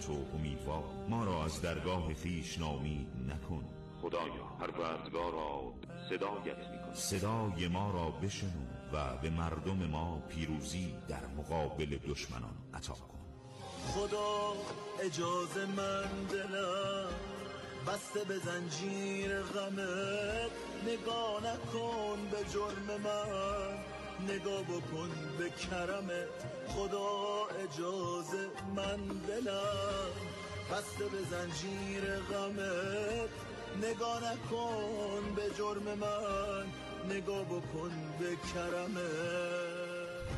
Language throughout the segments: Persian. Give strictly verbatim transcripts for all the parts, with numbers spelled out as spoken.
تو امیدوار. ما را از درگاه خویش ناامید نکن. خدایا پروردگارا صدایت می‌کنم، صدای ما را بشنو و به مردم ما پیروزی در مقابل دشمنان عطا کن. خدا اجازه من دلم بسته به زنجیر غمت، نگاه نکن به جرم من، نگاه بکن به کرمت. خدا اجازه من دلم بسته به زنجیر غمت، نگاه نکن به جرم من، نگاه بکن به کرمت.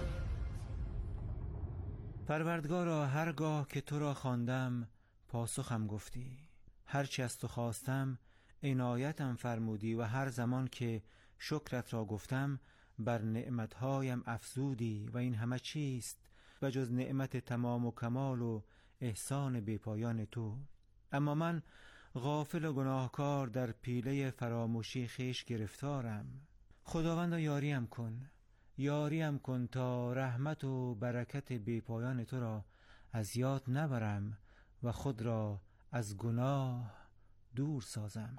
پروردگارا هرگاه که تو را خواندم پاسخم گفتی، هرچی از تو خواستم عنایتم فرمودی و هر زمان که شکرت را گفتم بر نعمتهایم افزودی و این همه چیست و جز نعمت تمام و کمال و احسان بیپایان تو. اما من غافل و گناهکار در پیله فراموشی خیش گرفتارم. خداوندا یاریم کن، یاریم کن تا رحمت و برکت بیپایان تو را از یاد نبرم و خود را از گناه دور سازم.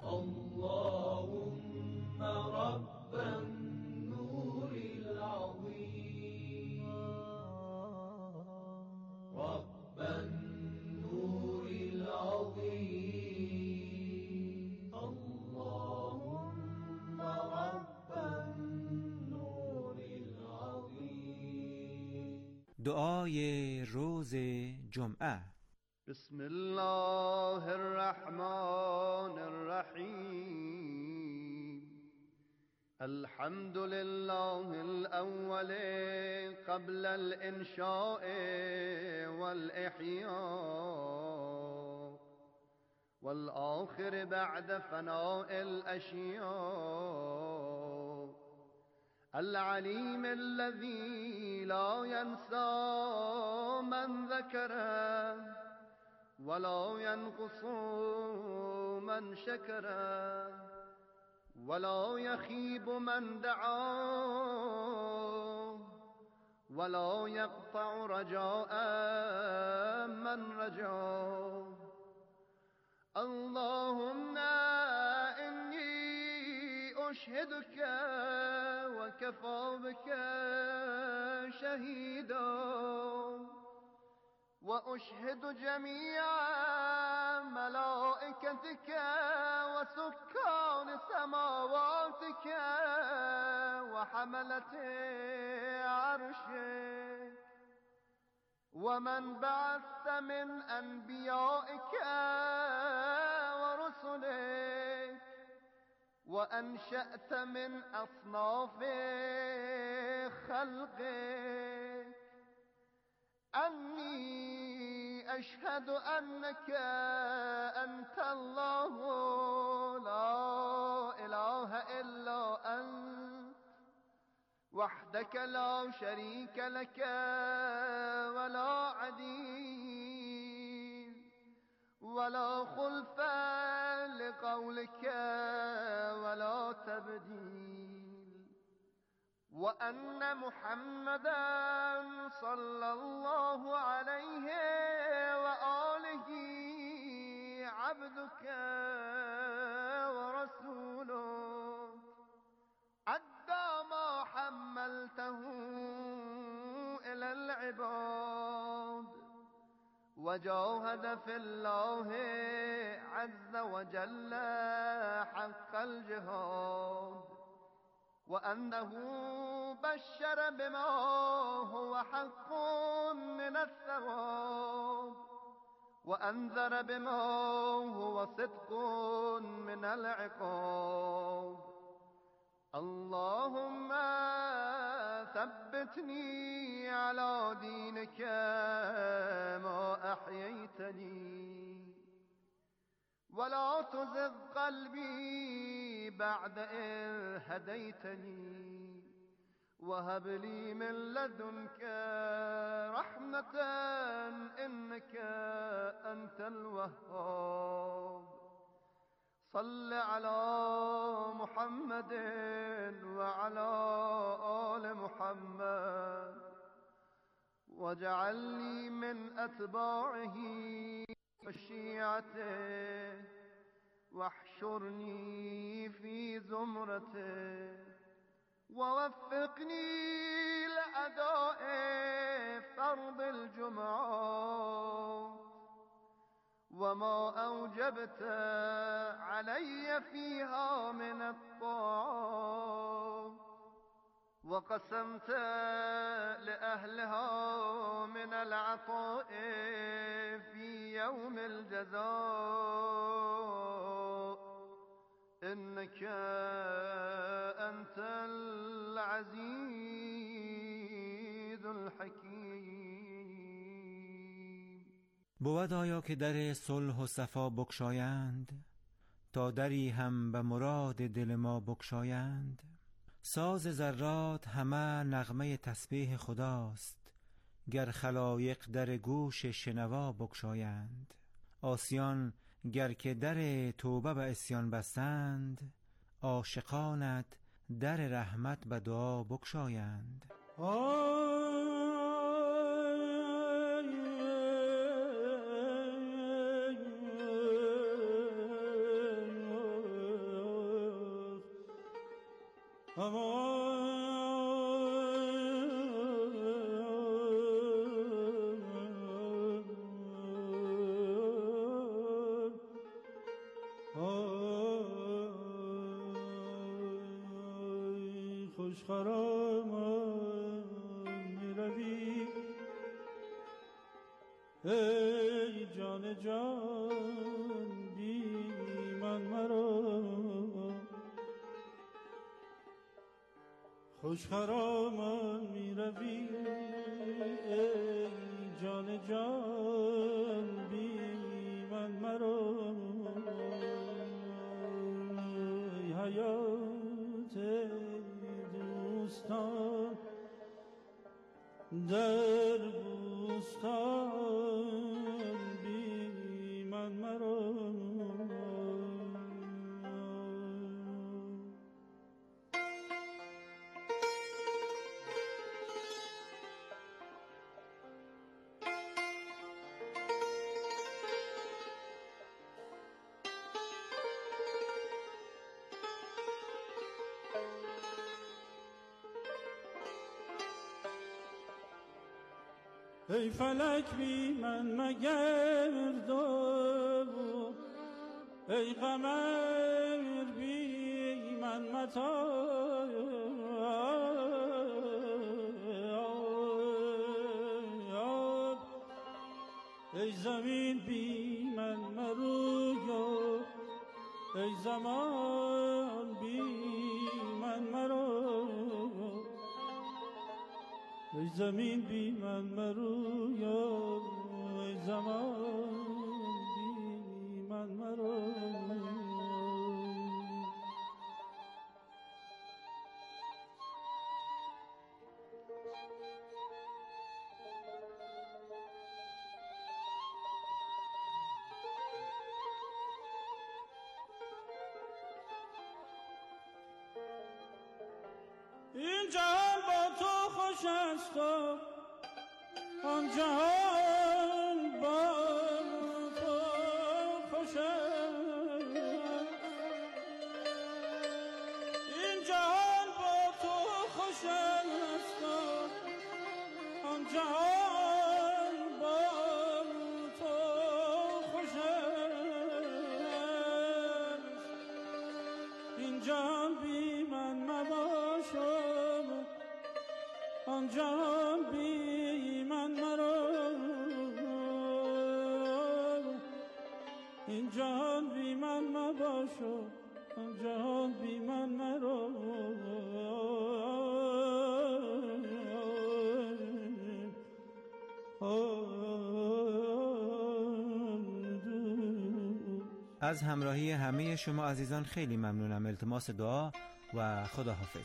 اللهم رب النور العظیم، رب النور العظیم، اللهم رب النور العظیم. دعای روز جمعه. بسم الله الرحمن الرحیم. الحمد لله الأول قبل الإنشاء والإحياء، والآخر بعد فناء الأشياء، العليم الذي لا ينسى من ذكره ولا ينقص من شكره ولا يخيب من دعاه ولا يقطع رجاء من رجاه. اللهم إني أشهدك وكفى بك شهيدا، وأشهد جميع ملائكتك وسكان سماواتك وحملة عرشك ومن بعثت من أنبيائك ورسلك وأنشأت من أصناف خلقك، أني أشهد أنك أنت الله لا إله إلا أنت وحدك لا شريك لك ولا عديد ولا خلف لقولك ولا تبديل، وأن محمدا صلى الله عليه وآله عبدك ورسولك، أدى ما حملته إلى العباد وجاهد في الله عز وجل حق الجهاد، وأنه بشر بما هو حق من الثواب وأنذر بما هو صدق من العقاب. اللهم ثبتني على دينك ما أحييتني ولا تزغ قلبي بعد إذ هديتني وهب لي من لدنك رحمة إنك أنت الوهاب. صل على محمد وعلى آل محمد واجعلني من أتباعه بيعته واحشرني في زمرته ووفقني لأداء فرض الجمعة وما أوجبت علي فيها من الطاعة وقسمت لأهلها من العطاء في يوم الجزاء إنك أنت العزيز الحكيم. بود آیا که در صلح و صفا بگشایند تا دری هم به مراد دل ما بگشایند؟ ساز ذرات همه نغمه تسبیح خداست گر خلایق در گوش شنوا بگشایند. آسیان گر که در توبه به عصیان بستند عاشقانت در رحمت به دعا بگشایند. خوش خرامان می روی ای جان جان بی من مرا، خوش خرامان می روی ای جان جان بی من مرا، ای حیات دوستان در بوستان بی من مرا. ای فلک بی من مگردو، ای قمر بی من متاب، ای زمین بی من مرویا، ای زمان بی من مرو، ای زمین بی من مرو یا ای زمان بی من مرو. این جهان با تو خوش است و آن جهان با تو خوش است، این جهان با تو خوش است و آن جهان با تو خوش است، این جهان بی من مباش آن جهان بی من مرو، این جهان بی من مباش آن جهان بی من مرو. از همراهی همه شما عزیزان خیلی ممنونم. التماس دعا و خداحافظ.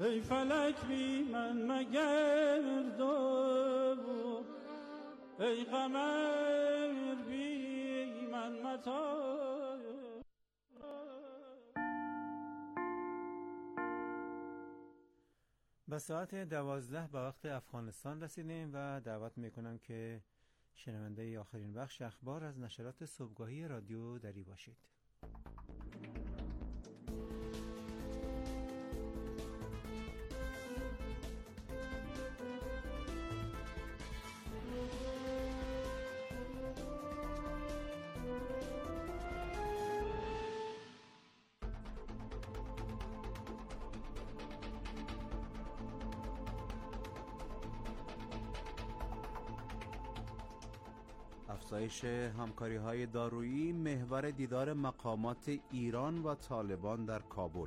ای فلک بی من مگر دو، ای قمر بی من متا. به ساعت دوازده به وقت افغانستان رسیدیم و دعوت میکنم که شنونده آخرین بخش اخبار از نشرات صبحگاهی رادیو دری باشید. افزایش همکاری‌های دارویی محور دیدار مقامات ایران و طالبان در کابل.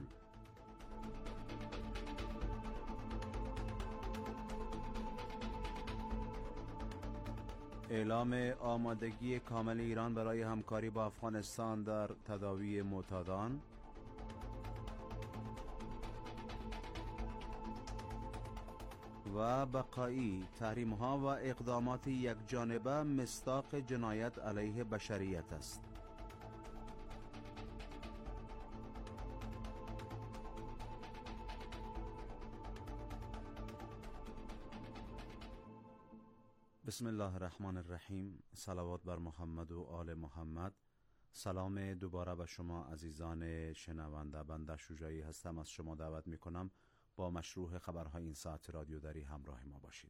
اعلام آمادگی کامل ایران برای همکاری با افغانستان در تداوی معتادان. و بقایی تحریم‌ها و اقدامات یک جانبه مصداق جنایت علیه بشریت است. بسم الله الرحمن الرحیم. صلوات بر محمد و آل محمد. سلام دوباره به شما عزیزان شنونده. بنده شجاعی هستم. از شما دعوت می کنم با مشروع خبرهای این ساعت رادیو دری همراه ما باشید.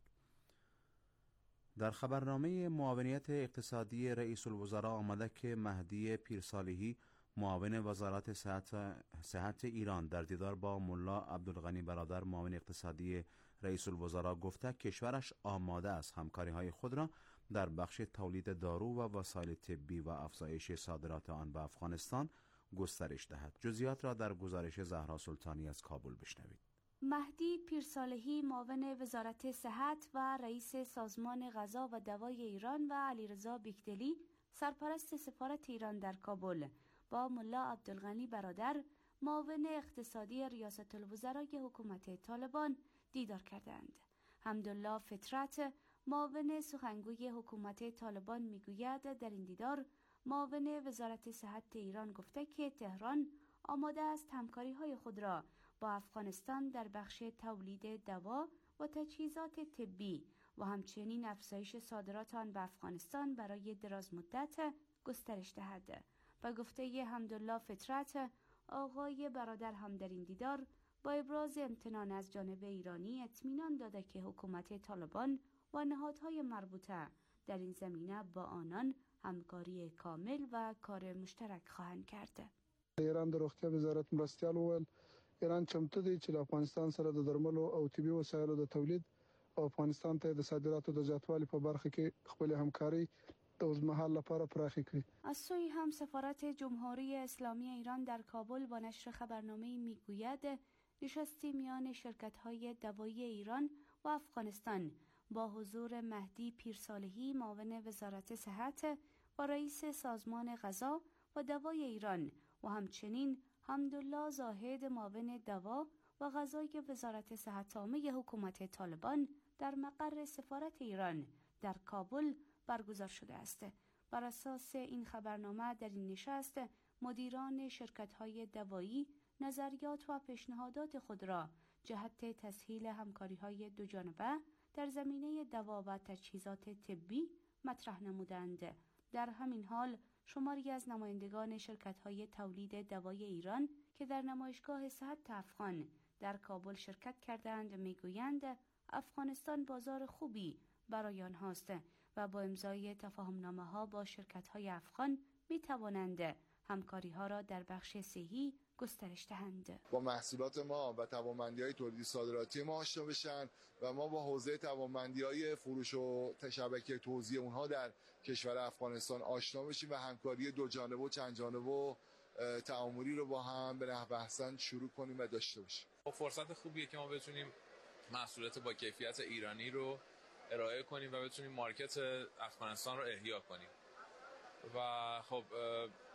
در خبرنامه معاونیت اقتصادی رئیس الوزراء آمده که مهدی پیرصالحی معاون وزارت صحت, صحت ایران در دیدار با ملا عبدالغنی برادر معاون اقتصادی رئیس الوزراء گفته کشورش آماده است همکاری‌های خود را در بخش تولید دارو و وسایل طبی و افزایش صادرات آن به افغانستان گسترش دهد. جزئیات را در گزارش زهرا سلطانی از کابل بشنوید. مهدی پیرصالحی معاون وزارت صحت و رئیس سازمان غذا و دوای ایران و علیرضا بیکدلی سرپرست سفارت ایران در کابل با ملا عبدالغنی برادر معاون اقتصادی ریاست الوزرای حکومت طالبان دیدار کردند. حمدالله فطرت معاون سخنگوی حکومت طالبان میگوید در این دیدار معاون وزارت صحت ایران گفته که تهران آماده است همکاری‌های خود را با افغانستان در بخش تولید دوا و تجهیزات طبی و همچنین افزایش صادرات آن به افغانستان برای دراز مدت گسترش دهد. با گفته حمدالله فطرت، آقای برادر هم در این دیدار با ابراز امتنان از جانب ایرانی اطمینان داده که حکومت طالبان و نهادهای مربوطه در این زمینه با آنان همکاری کامل و کار مشترک خواهند کرد. ایران د روغتیا وزارت مرستیال وویل ایران چمتو دی چې افغانستان سره د درملو او طبي وسایلو د تولید او افغانستان ته د صادراتو د زیاتوالي په برخه کې خپل همکاري د اوږدمهال لپاره پراخه کړي. از سوی هم سفارت جمهوری اسلامی ایران در کابل با نشر خبرنامه‌ای میگوید نشستی میان شرکت‌های دوایی ایران و افغانستان با حضور مهدی پیرصالحی معاون وزارت صحت و رئیس سازمان غذا و دوای ایران و همچنین حمدالله زاهد معاون دوا و غذای وزارت صحت عامه حکومت طالبان در مقر سفارت ایران در کابل برگزار شده است. بر اساس این خبرنامه در این نشست مدیران شرکت‌های دوایی نظریات و پیشنهادات خود را جهت تسهیل همکاری‌های دوجانبه در زمینه دوا و تجهیزات طبی مطرح نمودند. در همین حال شماری از نمایندگان شرکت‌های تولید دوای ایران که در نمایشگاه صحت افغان در کابل شرکت کردند میگویند افغانستان بازار خوبی برای آنهاست و با امضای تفاهمنامه‌ها با شرکت‌های افغان می‌توانند همکاری‌ها را در بخش صحی گسترش دهند. با محصولات ما و توانمندی‌های تولیدی صادراتی ما آشنا بشن و ما با حوزه توانمندی‌های فروش و شبکه توزیع اونها در کشور افغانستان آشنا بشیم و همکاری دو جانبه و چند جانبه و تعاملی رو با هم به نحو احسن شروع کنیم و داشته باشیم. فرصت خوبیه که ما بتونیم محصولات با کیفیت ایرانی رو ارائه کنیم و بتونیم مارکت افغانستان رو احیا کنیم. و خب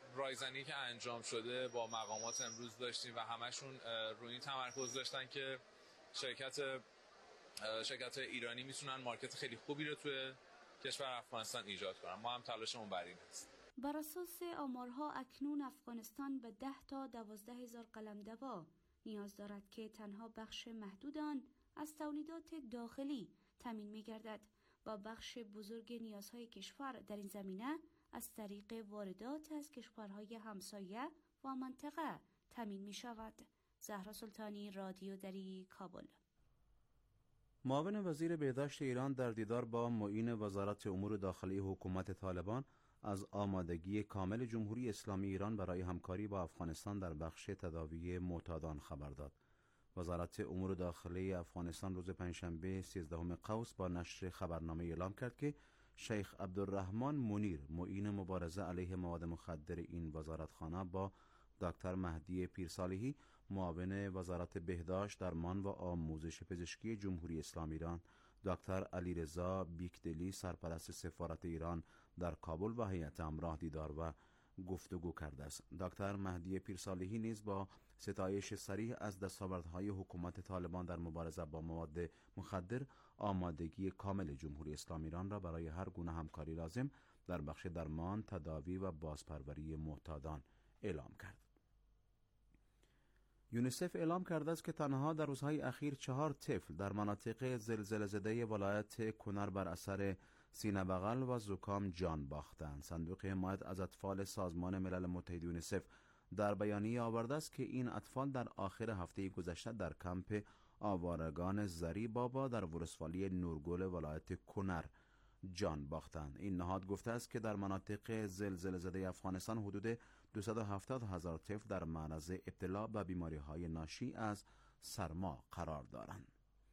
رایزنی که انجام شده با مقامات امروز داشتیم و همشون روی این تمرکز داشتن که شرکت شرکت ایرانی میتونن مارکت خیلی خوبی رو توی کشور افغانستان ایجاد کنن. ما هم تلاشمون بر این است. بر اساس آمارها اکنون افغانستان به ده تا دوازده هزار قلمدوا نیاز دارد که تنها بخش محدود آن از تولیدات داخلی تامین می‌گردد و بخش بزرگ نیازهای کشور در این زمینه از طریق واردات از کشورهای همسایه و منطقه تامین می‌شود. زهرا سلطانی، رادیو دری، کابل. معاون وزیر بهداشت ایران در دیدار با معین وزارت امور داخلی حکومت طالبان از آمادگی کامل جمهوری اسلامی ایران برای همکاری با افغانستان در بخش تداوی معتادان خبر داد. وزارت امور داخلی افغانستان روز پنجشنبه سیزدهم قوس با نشر خبرنامه اعلام کرد که شیخ عبدالرحمن منیر معین مبارزه علیه مواد مخدر این وزارتخانه با دکتر مهدی پیرصالحی معاون وزارت بهداشت، درمان و آموزش پزشکی جمهوری اسلامی ایران، دکتر علیرضا بیکدلی سرپرست سفارت ایران در کابل و هیئت همراه دیدار و گفتگو کرده است. دکتر مهدی پیرصالحی نیز با ستایش صریح از دستاوردهای حکومت طالبان در مبارزه با مواد مخدر آمادگی کامل جمهوری اسلامی ایران را برای هر گونه همکاری لازم در بخش درمان، تداوی و بازپروری معتادان اعلام کرد. یونیسف اعلام کرده است که تنها در روزهای اخیر چهار طفل در مناطق زلزله زده ولایت کنر بر اثر سینه بغل و زکام جان باختند. صندوق حمایت از اطفال سازمان ملل متحد یونیسف در بیانیه آورده است که این اطفال در آخر هفته گذشته در کمپ آوارگان زری بابا در ولسوالی نورگل ولایت کنر جان باختند. این نهاد گفته است که در مناطق زلزله زده افغانستان حدود دویست و هفتاد هزار طفل در معرض ابتلا به بیماری‌های ناشی از سرما قرار دارند.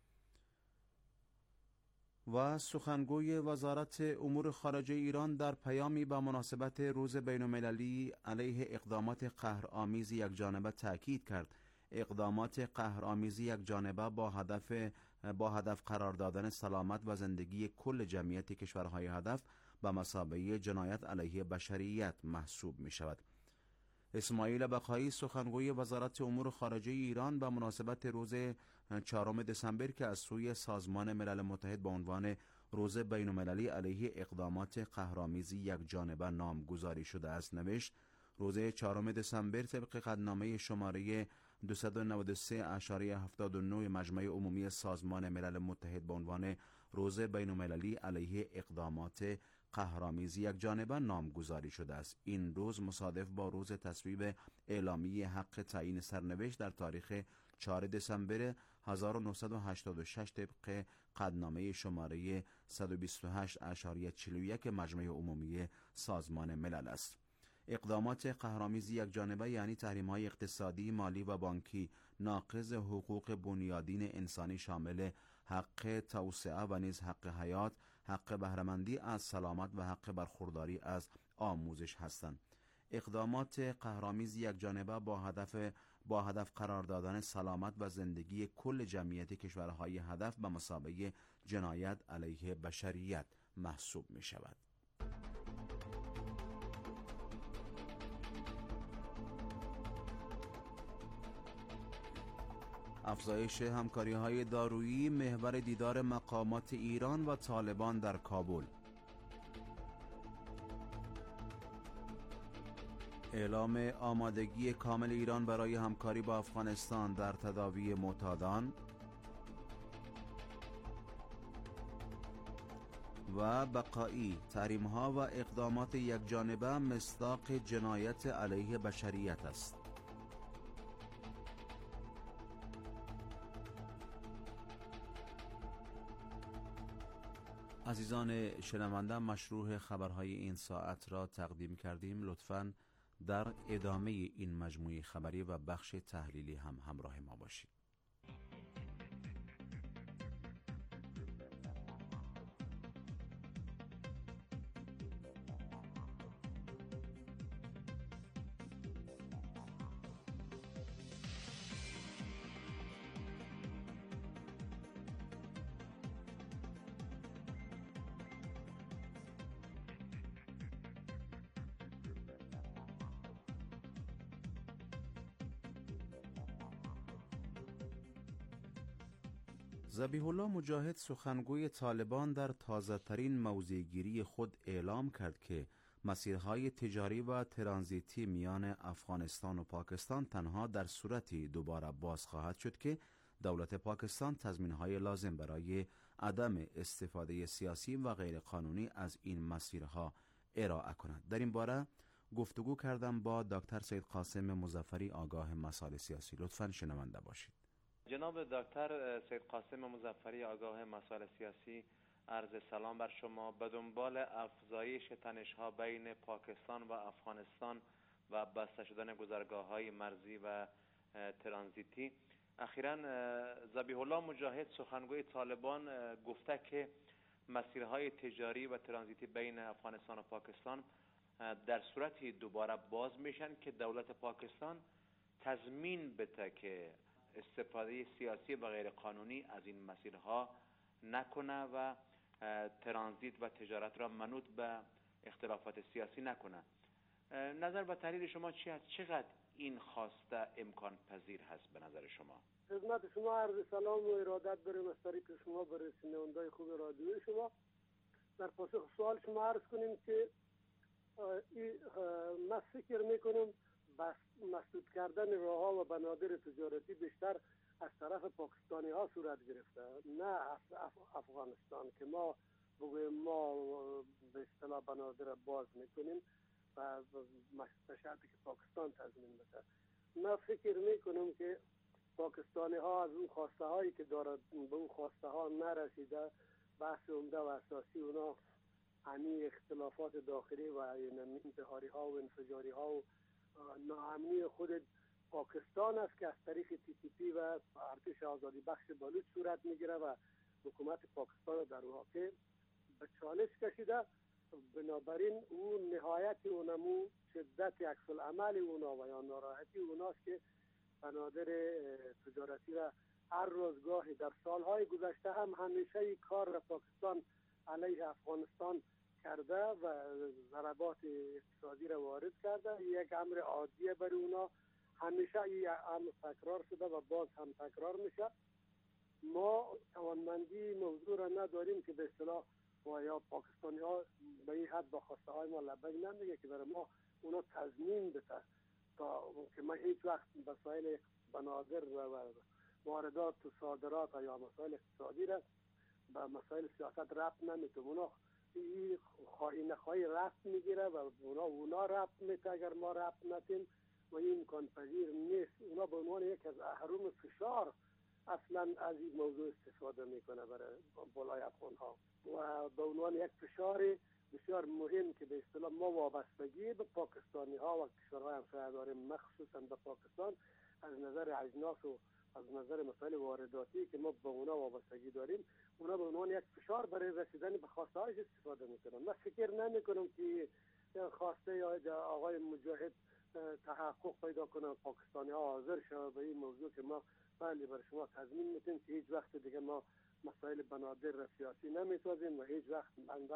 و سخنگوی وزارت امور خارجه ایران در پیامی به مناسبت روز بین‌المللی علیه اقدامات قهرآمیز یکجانبه تاکید کرد اقدامات قهرآمیز یکجانبه با هدف با هدف قرار دادن سلامت و زندگی کل جمعیت کشورهای هدف به مثابه جنایت علیه بشریت محسوب می شود. اسماعیل بقایی سخنگوی وزارت امور خارجه ایران به مناسبت روز چهارم دسامبر که از سوی سازمان ملل متحد به عنوان روز بین‌المللی علیه اقدامات قهرآمیز یکجانبه نامگذاری شده است نوشت: روز چهارم دسامبر طبق قدنامه شماره دویست و نود و سه اشاره هفتاد و نه مجمع عمومی سازمان ملل متحد به عنوان روز بین‌المللی علیه اقدامات قهرآمیز یکجانبه نامگذاری شده است. این روز مصادف با روز تصویب اعلامیه حق تعیین سرنوشت در تاریخ چهارم دسامبر هزار و نهصد و هشتاد و شش طبق قدنامه شماره صد و بیست و هشت اشاره چهل و یک مجمع عمومی سازمان ملل است. اقدامات قهرآمیز یکجانبه یعنی تحریم‌های اقتصادی، مالی و بانکی ناقض حقوق بنیادین انسانی شامل حق توسعه و نیز حق حیات، حق بهره‌مندی از سلامت و حق برخورداری از آموزش هستند. اقدامات قهرآمیز یکجانبه با هدف با هدف قرار دادن سلامت و زندگی کل جمعیت کشورهای هدف به مثابه جنایت علیه بشریت محسوب می شود. افزایش همکاری‌های دارویی محور دیدار مقامات ایران و طالبان در کابل. اعلام آمادگی کامل ایران برای همکاری با افغانستان در تداوی معتادان و بقایی تحریم‌ها و اقدامات یکجانبه مصداق جنایت علیه بشریت است. عزیزان شنونده، مشروع خبرهای این ساعت را تقدیم کردیم. لطفاً در ادامه این مجموعه خبری و بخش تحلیلی هم همراه ما باشید. ذبیح الله مجاهد سخنگوی طالبان در تازه‌ترین موضع‌گیری خود اعلام کرد که مسیرهای تجاری و ترانزیتی میان افغانستان و پاکستان تنها در صورتی دوباره باز خواهد شد که دولت پاکستان تضمین‌های لازم برای عدم استفاده سیاسی و غیرقانونی از این مسیرها ارائه کند. در این باره گفتگو کردم با دکتر سید قاسم مظفری، آگاه مسائل سیاسی. لطفاً شنونده باشید. جناب دکتر سید قاسم مظفری، آگاه مسائل سیاسی، عرض سلام بر شما. به دنبال افزایش تنش‌ها بین پاکستان و افغانستان و بسته شدن گذرگاه‌های مرزی و ترانزیتی، اخیراً ذبیح الله مجاهد سخنگوی طالبان گفته که مسیرهای تجاری و ترانزیتی بین افغانستان و پاکستان در صورتی دوباره باز میشن که دولت پاکستان تضمین بده که استفاده سیاسی و غیر قانونی از این مسیرها نکنه و ترانزیت و تجارت را منوط به اختلافات سیاسی نکنه. نظر به تحلیل شما چی است؟ چقدر این خواسته امکان پذیر هست به نظر شما؟ خدمت شما عرض سلام و ارادت داریم از طریق شما برای شنونده‌های خوب رادیوی شما. در پاسخ سوال شما عرض کنیم که من فکر میکنم بس مسدود کردن راه‌ها و بنادر تجارتی بیشتر از طرف پاکستانی ها صورت گرفته، نه از افغانستان که ما بگویم ما به اصطلاح بنادر باز میکنیم و به شرطی که پاکستان تضمین بده. من فکر میکنم که پاکستانی ها از اون خواسته هایی که دارد به اون خواسته ها نرسیده. بحث عمده و اساسی اونا همین اختلافات داخلی و انتحاری ها و انفجاری ها و ناامنی خود پاکستان است که از طریق تی تی پی و ارتش آزادی بخش بلوچ صورت میگیره و حکومت پاکستان در واقع به چالش کشیده. بنابراین اون نهایت اونمو شدت عکس العمل اونا و یا ناراحتی اوناست که بنادر تجارتی را هر روزگاهی در سالهای گذشته هم همیشه کار را پاکستان علیه افغانستان کرده و ضربات اقتصادی را وارد کرده. یک امر عادیه برای اونا، همیشه این امر تکرار شده و باز هم تکرار میشه. ما توانمندی موضوع را نداریم که به اصطلاح و یا پاکستانی ها به این حد با خواسته های ما لبک نمیگه که برای ما اونا تضمین بده تا که ما هیچ وقت مسائل بنادر و واردات و صادرات یا مسائل اقتصادی را به مسائل سیاست ربط نمیتونه. اونا این خواهی نخواهی ربط میگیره و اونا اونا ربط میته اگر ما ربط نتیم و این امکان پذیر نیست. اونا به عنوان یک از اهرم فشار اصلا از این موضوع استفاده میکنه برای بالای افغان ها و به عنوان یک فشار بسیار مهم که به اصطلاح ما وابستگی به پاکستانی ها و کشورهای همسایه داریم، مخصوصا به پاکستان از نظر اجناس و از نظر مسائل وارداتی که ما به اونا وابستگی داریم، اونا به عنوان یک فشار برای رسیدن به خواسته هایش استفاده میکنن. من فکر نمی کنم که خواسته یا آقای مجاهد تحقق پیدا کنن، پاکستانی ها حاضر شود به این موضوع که ما بله برای شما تضمین میتیم که هیچ وقت دیگه ما مسائل بنادر را سیاسی نمیسازیم و هیچ وقت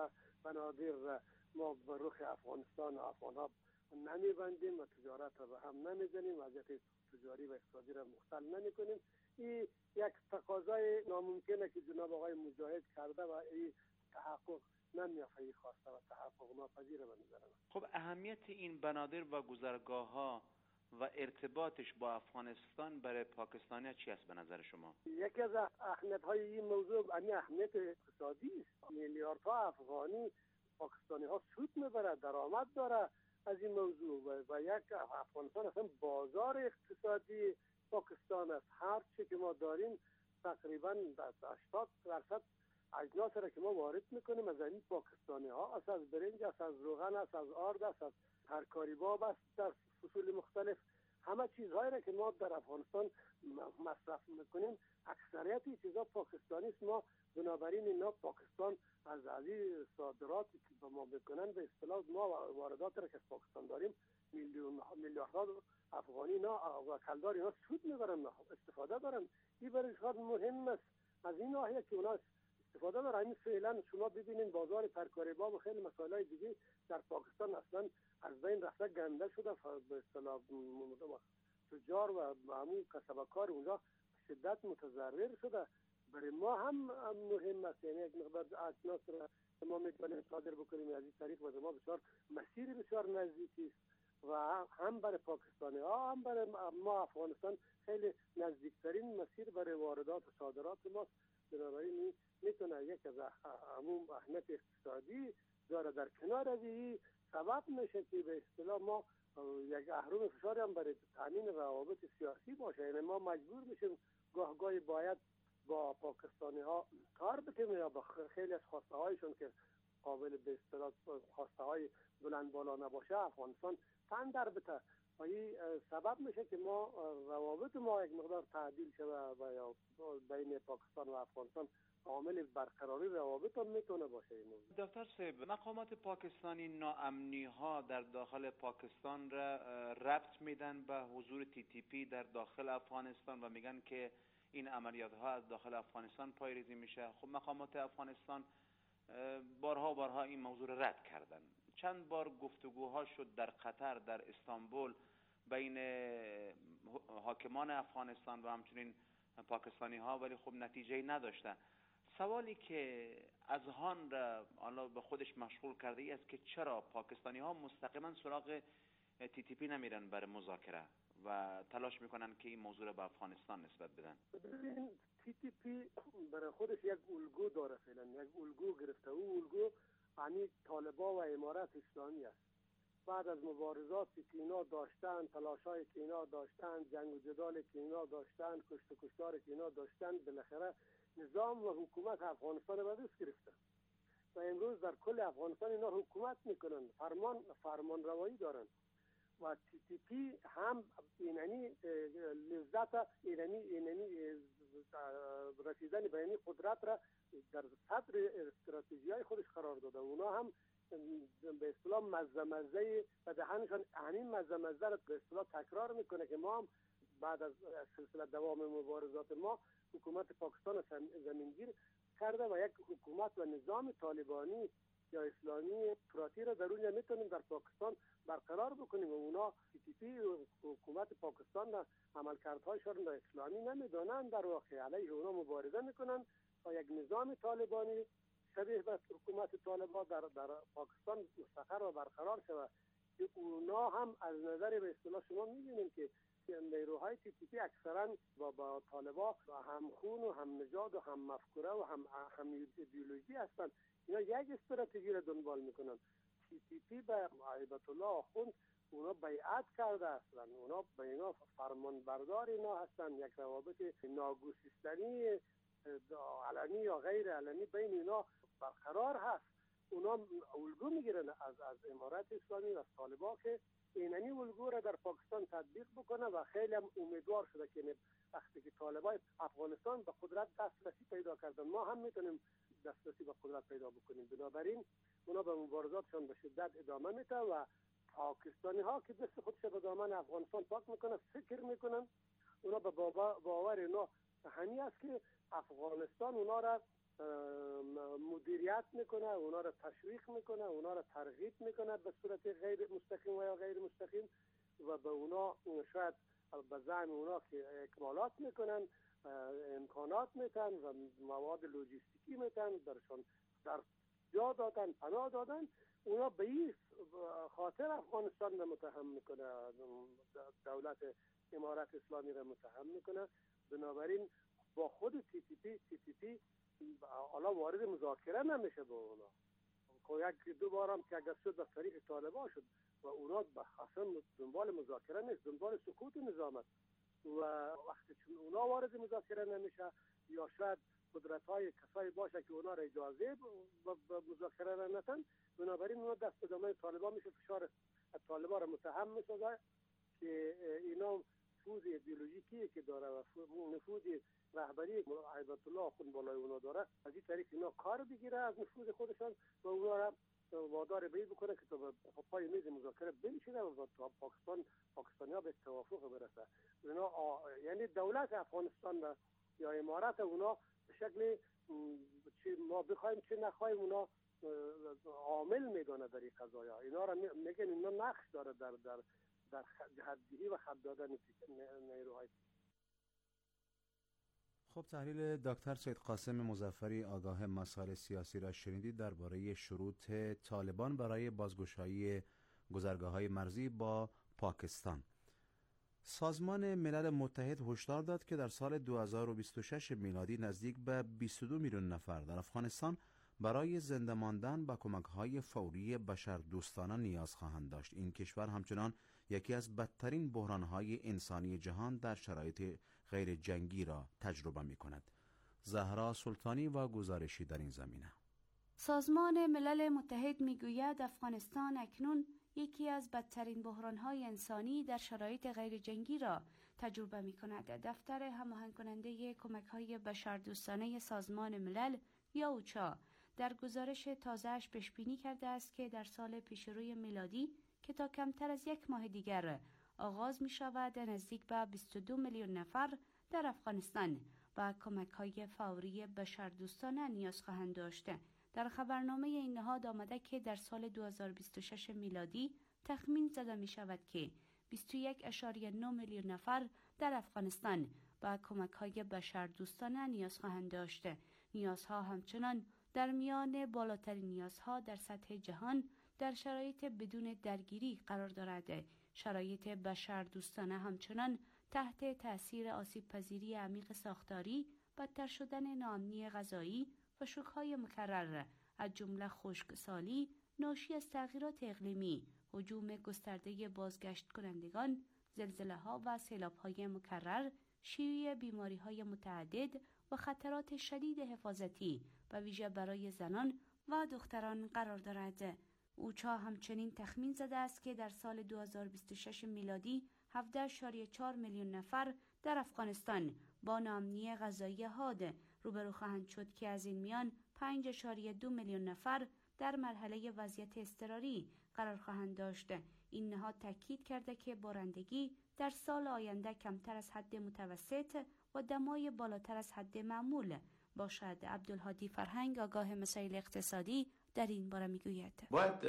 بنادر را ما به رخ افغانستان و افغان ها نمیبندیم و تجارت را به هم نمیزنیم، وضعیت تجاری و اقتصادی را مختل نمی کنیم. این یک تقاضای ناممکنه که جناب آقای مجاهد کرده و این تحقق نمیافته، این خواسته و تحقق ناپذیره به نظر من. خب اهمیت این بنادر و گذرگاه ها و ارتباطش با افغانستان برای پاکستانی چی است به نظر شما؟ یکی از اهمیت های این موضوع همین اهمیت اقتصادی است. میلیاردها افغانی پاکستانی ها سود میبره، درآمد داره از این موضوع و, و یک افغانستان اصلا بازار اقتصادی پاکستان است. هر چی که ما داریم تقریبا هشتاد درصد اجناس را که ما وارد میکنیم از این پاکستانی ها است، از برنج است، از روغن است، از آرد است، از ترکاری باب است، در فصول مختلف همه چیزهایی را که ما در افغانستان مصرف میکنیم اکثریت این چیزها پاکستانی است. ما بنابراین اینا پاکستان از علی صادراتی که به ما میکنن به اصطلاح ما واردات را که از پاکستان داریم میلیون میلیاردها افغانی اینا و کلدار اینا سود میبرن، استفاده دارن. این برای خود مهم است از این ناحیه که اونا استفاده دارن. همین فعلا شما ببینید بازار ترکاری باب و خیلی مسائل دیگه در پاکستان اصلا از بین رفته، گنده شده، به اصطلاح تجار و همون کسب و کار اونجا شدت متضرر شده برای ما هم مهم است. یعنی یک مقدار اسناد را ما میتونیم صادر بکنیم از این طریق و ما بسیار مسیر بسیار نزدیکی است و هم برای پاکستانی ها هم برای ما افغانستان خیلی نزدیکترین مسیر برای واردات و صادرات ماست. بنابراین میتونه یک از عموم اهمیت اقتصادی داره. در کنار از این سبب میشه که به اصطلاح ما یک اهرم فشاری هم برای تامین روابط سیاسی باشه. یعنی ما مجبور میشیم گاه گاهی باید با پاکستانی ها کار بکنیم یا با خیلی از خواسته هایشون که قابل به اصطلاح خواسته های بلند بالا نباشه افغانستان تن در بده و این سبب میشه که ما روابط ما یک مقدار تعدیل شده و یا بین پاکستان و افغانستان عامل برقراری روابط هم میتونه باشه. دکتر صاحب، مقامات پاکستانی ناامنی ها در داخل پاکستان را ربط میدن به حضور تی تی پی در داخل افغانستان و میگن که این عملیات ها از داخل افغانستان پایریزی میشه. خب مقامات افغانستان بارها بارها این موضوع را رد کردن. چند بار گفتگوها شد در قطر، در استانبول بین حاکمان افغانستان و همچنین پاکستانی ها، ولی خب نتیجه نداشته. سوالی که اذهان را حالا به خودش مشغول کرده ای است که چرا پاکستانی ها مستقیما سراغ تی تی پی نمیرن برای مذاکره و تلاش میکنن که این موضوع را به افغانستان نسبت بدن؟ ببین، تی تی پی برای خودش یک الگو داره، فعلا یک الگو گرفته. او الگو یعنی طالبان و امارت اسلامی است. بعد از مبارزاتی که اینا داشتن، تلاشایی که اینا داشتن، جنگ و جدال که اینا داشتن، کشت و کشتار که اینا داشتن، بالاخره نظام و حکومت افغانستان را به دست گرفتن و امروز در کل افغانستان اینا حکومت میکنن، فرمان فرمان روایی دارن و تی تی پی هم اینانی لذت اینانی اینانی رسیدن به این قدرت را در صدر استراتژیای خودش قرار داده. اونا هم به اصطلاح مزه مزه و دهنشان همین مزه مزه را به اصطلاح تکرار میکنه که ما هم بعد از سلسله دوام مبارزات ما حکومت پاکستان زمینگیر کرده و یک حکومت و نظام طالبانی یا اسلامی افراطی را در اونجا میتونیم در پاکستان برقرار بکنیم و اونا تی تی پی و حکومت پاکستان را عملکردهایشان را اسلامی نمیدانند، در واقع علیه اونا مبارزه میکنن و یک نظام طالبانی شبیه به حکومت طالبان در در پاکستان مستقر و برقرار شود. که اونا هم از نظر به اصطلاح شما میبینیم که نیروهای تی تی پی اکثرا با با طالبان هم خون و هم نژاد و هم مفکوره و هم هم ایدئولوژی هستند. اینا یک استراتژی را دنبال میکنن. تی تی پی به هیبت الله آخوند اونا بیعت کرده اصلا، اونا به اینا فرمان بردار اینا هستن. یک روابط ناگسستنی علنی یا غیر علنی بین اینا برقرار هست. اونا الگو میگیرن از از امارت اسلامی و از طالبان که اینانی الگو را در پاکستان تطبیق بکنه و خیلی هم امیدوار شده که وقتی که طالبان افغانستان به قدرت دسترسی پیدا کردن ما هم میتونیم دسترسی به قدرت پیدا بکنیم. بنابراین اونا به مبارزاتشان به شدت ادامه میده و پاکستانی ها که دست خودش به دامن افغانستان پاک میکنن، فکر میکنن اونا به باور اینا همین است که افغانستان اونا را مدیریت میکنه، اونا را تشویق میکنه، اونا را ترغیب میکنه به صورت غیر مستقیم و یا غیر مستقیم و به اونا شاید به زعم اونا که اکمالات میکنن، امکانات میتن و مواد لوجستیکی میتن، درشان در جا دادن، پناه دادن. اونا به این خاطر افغانستان را متهم میکنه، دولت امارت اسلامی را متهم میکنه. بنابراین با خود تی تی پی تی تی پی حالا وارد مذاکره نمیشه با اونا. یک دو بار هم که اگر شد به طریق طالبان شد و اونا اصلا دنبال مذاکره نیست، دنبال سکوت نظام است و وقتی چون اونا وارد مذاکره نمیشه یا شاید قدرت های کسایی باشه که اونا را اجازه به مذاکره را ندن، بنابراین اونا دست به دامن طالبان میشه، فشار طالبان را متهم میسازه که اینا نفوذ ایدئولوژیکی که داره و نفوذ رهبری هیبت الله آخوند بالای اونا داره، از این طریق اینا کار بگیره از نفوذ خودشان و اونا را وادار به بکنه که تا پای میز مذاکره بنشینه و تا پاکستان پاکستانی ها به توافق برسه. اونا یعنی دولت افغانستان را یا امارت اونا به شکل چی ما بخوایم چه نخوایم اونا عامل میدونه در این قضایا. اینا را میگن اینا نقش داره در در در جهت‌دهی و خط دادن نیروهای. خب تحلیل دکتر سید قاسم مظفری آگاه مسائل سیاسی را شنیدید درباره شروط طالبان برای بازگشایی گذرگاه‌های مرزی با پاکستان. سازمان ملل متحد هشدار داد که در سال دو هزار و بیست و شش میلادی نزدیک به بیست و دو میلیون نفر در افغانستان برای زنده ماندن با کمک‌های فوری بشردوستانه نیاز خواهند داشت. این کشور همچنان یکی از بدترین بحران‌های انسانی جهان در شرایط غیر جنگی را تجربه می‌کند. زهرا سلطانی و گزارشی در این زمینه. سازمان ملل متحد میگوید افغانستان اکنون یکی از بدترین بحران‌های انسانی در شرایط غیر جنگی را تجربه می‌کند. دفتر هماهنگ کننده کمک‌های بشردوستانه سازمان ملل یا اوچا در گزارش تازه‌اش پیش‌بینی کرده است که در سال پیشروی میلادی که تا کمتر از یک ماه دیگر آغاز می‌شود، نزدیک به بیست و دو میلیون نفر در افغانستان با کمک‌های فوری بشردوستانه نیاز خواهند داشت. در خبرنامه این نهاد آمده که در سال دو هزار و بیست و شش میلادی تخمین زده می‌شود که بیست و یک ممیز نه میلیون نفر در افغانستان با کمک‌های بشردوستانه نیاز خواهند داشت. نیازها همچنان در میان بالاترین نیازها در سطح جهان در شرایط بدون درگیری قرار دارد. شرایط بشردوستانه همچنان تحت تأثیر آسیب پذیری عمیق ساختاری، بدتر شدن ناامنی غذایی و شوک‌های مکرر از جمله خشکسالی ناشی از تغییرات اقلیمی، هجوم گسترده بازگشت کنندگان، زلزله‌ها و سیلاب‌های مکرر، شیوع بیماری‌های متعدد و خطرات شدید حفاظتی و ویژه برای زنان و دختران قرار دارد. اوچا همچنین تخمین زده است که در سال دو هزار و بیست و شش میلادی هفده ممیز چهار میلیون نفر در افغانستان با ناامنی غذایی حاد روبرو خواهند شد که از این میان پنج ممیز دو میلیون نفر در مرحله وضعیت اضطراری قرار خواهند داشت. این نهاد تاکید کرده که بارندگی در سال آینده کمتر از حد متوسط و دمای بالاتر از حد معمول باشد. عبدالهادی فرهنگ آگاه مسائل اقتصادی در این باره میگوید باید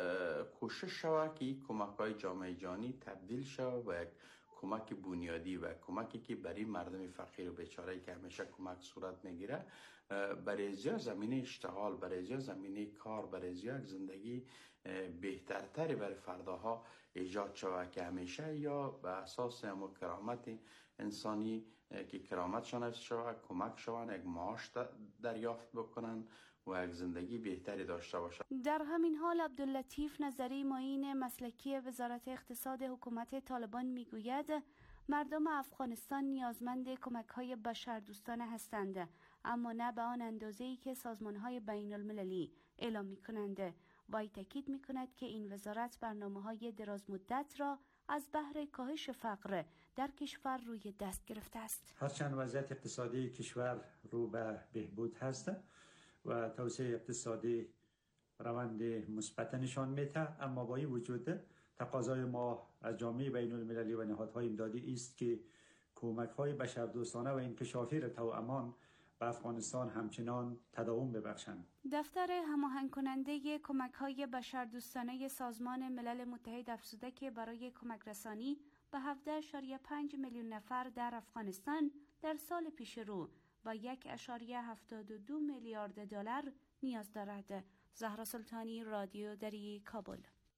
کوشش شود که این کمک‌های جامعه جهانی تبدیل شود و یک کمک بنیادی و کمکی که برای مردم فقیر و بیچاره که همیشه کمک صورت میگیره برای زیاد زمینه اشتغال، برای زیاد زمینه کار، برای زیاد زندگی بهترتری برای فرداها ایجاد شود که همیشه یا به اساس هم کرامت انسانی که کرامتشان حفظ شود، کمک شوند، یک معاش دریافت بکنن و یک زندگی بهتری داشته باشند. در همین حال عبداللطیف نظری معین مسلکی وزارت اقتصاد حکومت طالبان میگوید مردم افغانستان نیازمند کمک‌های بشردوستانه هستند، اما نه به آن اندازه‌ای که سازمان‌های بین المللی اعلام می‌کنند. وی تاکید می‌کند که این وزارت برنامه‌های دراز مدت را از بهر کاهش فقر در کشور روی دست گرفته است. هرچند وضعیت اقتصادی کشور رو به بهبود هست و توسعه اقتصادی روند مثبت نشان میده، اما با این وجود تقاضای ما از جامعه بین المللی و نهادهای امدادی است که کمک‌های بشردوستانه و انکشافی توامان به افغانستان همچنان تداوم ببخشند. دفتر هماهنگ کننده کمک‌های بشردوستانه سازمان ملل متحد افزوده که برای کمک رسانی به هفده ممیز پنج میلیون نفر در افغانستان در سال پیش رو با یک ممیز هفتاد و دو میلیارد دلار نیاز دارد. زهرا سلطانی، رادیو دری، کابل.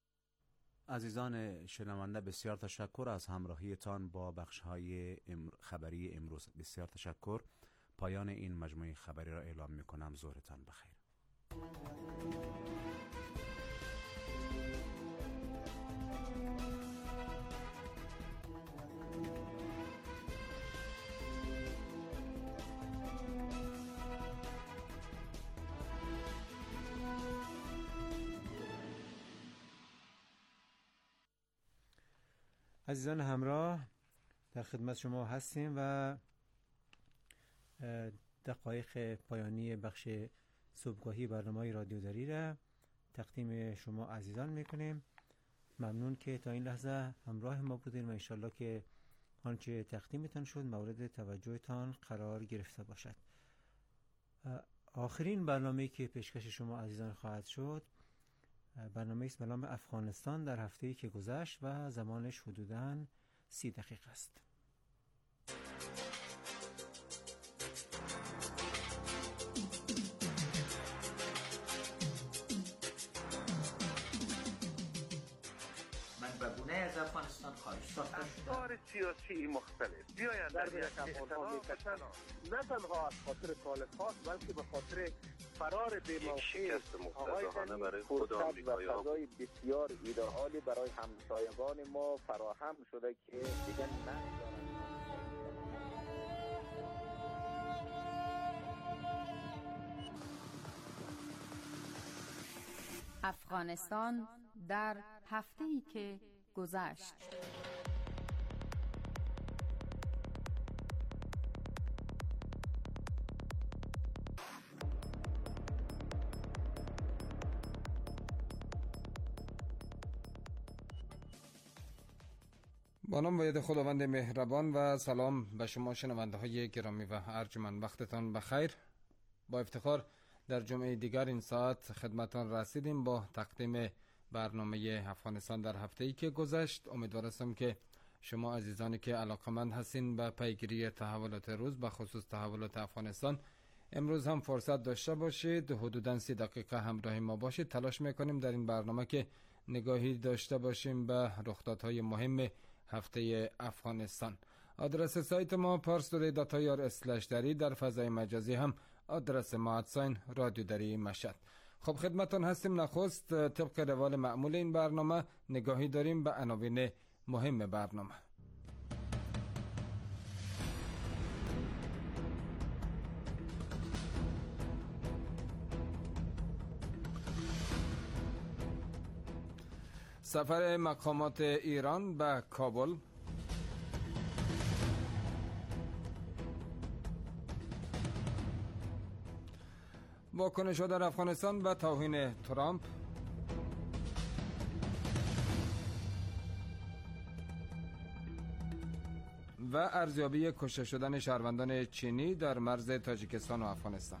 عزیزان شنونده بسیار تشکر از همراهیتان با بخش‌های خبری امروز. بسیار تشکر. پایان این مجموعه خبری را اعلام می‌کنم. ظهرتان بخیر. عزیزان همراه، در خدمت شما هستیم و دقایق پایانی بخش صبحگاهی برنامه رادیو دری را تقدیم شما عزیزان میکنیم. ممنون که تا این لحظه همراه ما بودین و انشالله که آنچه تقدیمتان شد مورد توجهتان قرار گرفته باشد. آخرین برنامه‌ای که پیشکش شما عزیزان خواهد شد برنامه است به نام افغانستان در هفته‌ای که گذشت و زمانش حدوداً سی دقیقه است. نه از افغانستان خارج ساخته شده. افکار سیاسی مختلف بیاین در یک افغانها میکشن، نه تنها از خاطر طالب خاص بلکه به خاطر فرار بی‌موقع آقای غنی فرصت و فضای بسیار ایدئالی برای همسایگان ما فراهم شده که دیگه نمی‌دارن. افغانستان در هفته‌ای که گذشت. با نام و ید خداوند مهربان و سلام به شما شنونده های گرامی و ارجمند، وقتتان بخیر. با افتخار در جمعه دیگر این ساعت خدمتان رسیدیم با تقدیم برنامه افغانستان در هفته‌ای که گذشت. امیدوار هستم که شما عزیزانی که علاقمند هستین به پیگیری تحولات روز، به خصوص تحولات افغانستان، امروز هم فرصت داشته باشید. حدوداً سی دقیقه همراه ما باشید. تلاش میکنیم در این برنامه که نگاهی داشته باشیم به رخدادهای مهم هفته افغانستان. آدرس سایت ما پارس توری دات آی آر اسلش دری، در فضای مجازی هم آدرس ما ادساین رادیو دری مشهد. خب خدمتان هستیم. نخست طبق روال معمول این برنامه نگاهی داریم به عناوین مهم برنامه. سفر مقامات ایران به کابل، واکنش‌ها در افغانستان و توهین ترامپ، و ارزیابی کشته شدن شهروندان چینی در مرز تاجیکستان و افغانستان.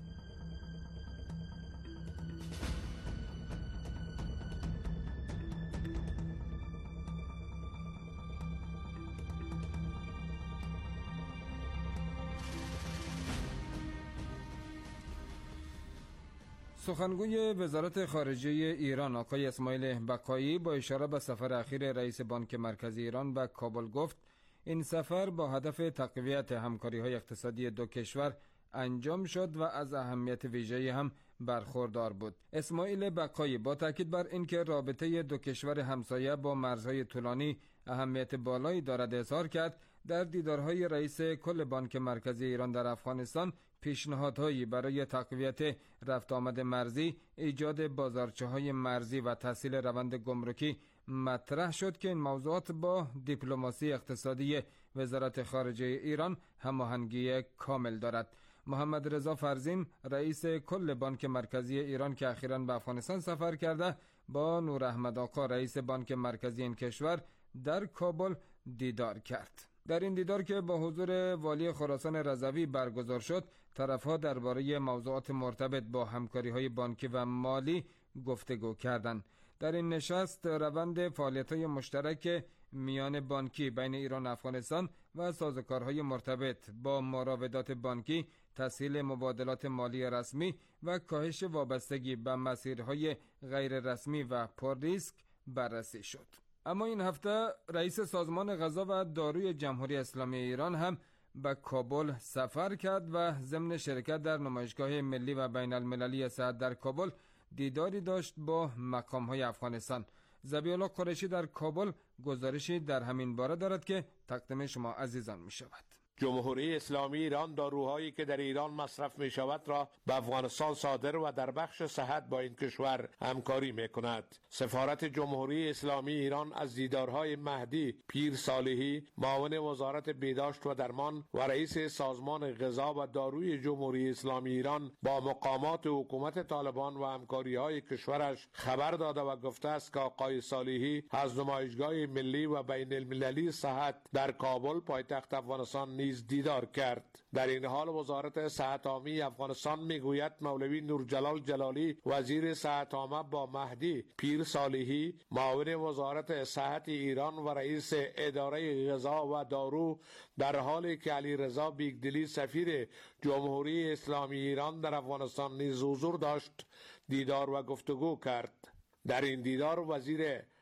سخنگوی وزارت خارجه ایران آقای اسماعیل بقایی با اشاره به سفر اخیر رئیس بانک مرکزی ایران به کابل گفت این سفر با هدف تقویت همکاری‌های اقتصادی دو کشور انجام شد و از اهمیت ویژه‌ای هم برخوردار بود. اسماعیل بقایی با تاکید بر اینکه رابطه دو کشور همسایه با مرزهای طولانی اهمیت بالایی دارد اظهار کرد در دیدارهای رئیس کل بانک مرکزی ایران در افغانستان پیشنهادهایی برای تقویت رفت آمد مرزی، ایجاد بازارچه‌های مرزی و تسهیل روند گمرکی مطرح شد که این موضوعات با دیپلماسی اقتصادی وزارت خارجه ایران هماهنگی کامل دارد. محمد رضا فرزین رئیس کل بانک مرکزی ایران که اخیراً به افغانستان سفر کرده با نور احمد آقا رئیس بانک مرکزی این کشور در کابل دیدار کرد. در این دیدار که با حضور والی خراسان رضوی برگزار شد، طرف‌ها درباره موضوعات مرتبط با همکاری‌های بانکی و مالی گفتگو کردند. در این نشست روند فعالیت‌های مشترک میان بانکی بین ایران و افغانستان و سازوکارهای مرتبط با مراودات بانکی، تسهیل مبادلات مالی رسمی و کاهش وابستگی به مسیرهای غیر رسمی و پر ریسک بررسی شد. اما این هفته رئیس سازمان غذا و داروی جمهوری اسلامی ایران هم به کابل سفر کرد و ضمن شرکت در نمایشگاه ملی و بین المللی صحت در کابل دیداری داشت با مقام‌های افغانستان. ذبیح‌الله قریشی در کابل گزارشی در همین باره دارد که تقدیم شما عزیزان می شود. جمهوری اسلامی ایران داروهایی که در ایران مصرف می شود را به افغانستان صادر و در بخش صحت با این کشور همکاری می کند. سفارت جمهوری اسلامی ایران از دیدارهای مهدی پیر صالحی، معاون وزارت بهداشت و درمان و رئیس سازمان غذا و داروی جمهوری اسلامی ایران با مقامات حکومت طالبان و همکاری‌های کشورش خبر داده و گفته است که آقای صالحی از نمایشگاه ملی و بین المللی صحت در کابل پایتخت افغانستان نیز دیدار کرد. در این حال وزارت صحت عامی افغانستان میگوید مولوی نورجلال جلالی وزیر صحت عامه با مهدی پیر صالحی معاون وزارت صحت ایران و رئیس اداره غذا و دارو در حالی که علی رضا بیگدلی سفیر جمهوری اسلامی ایران در افغانستان نیز حضور داشت دیدار و گفتگو کرد. در این دیدار وزیر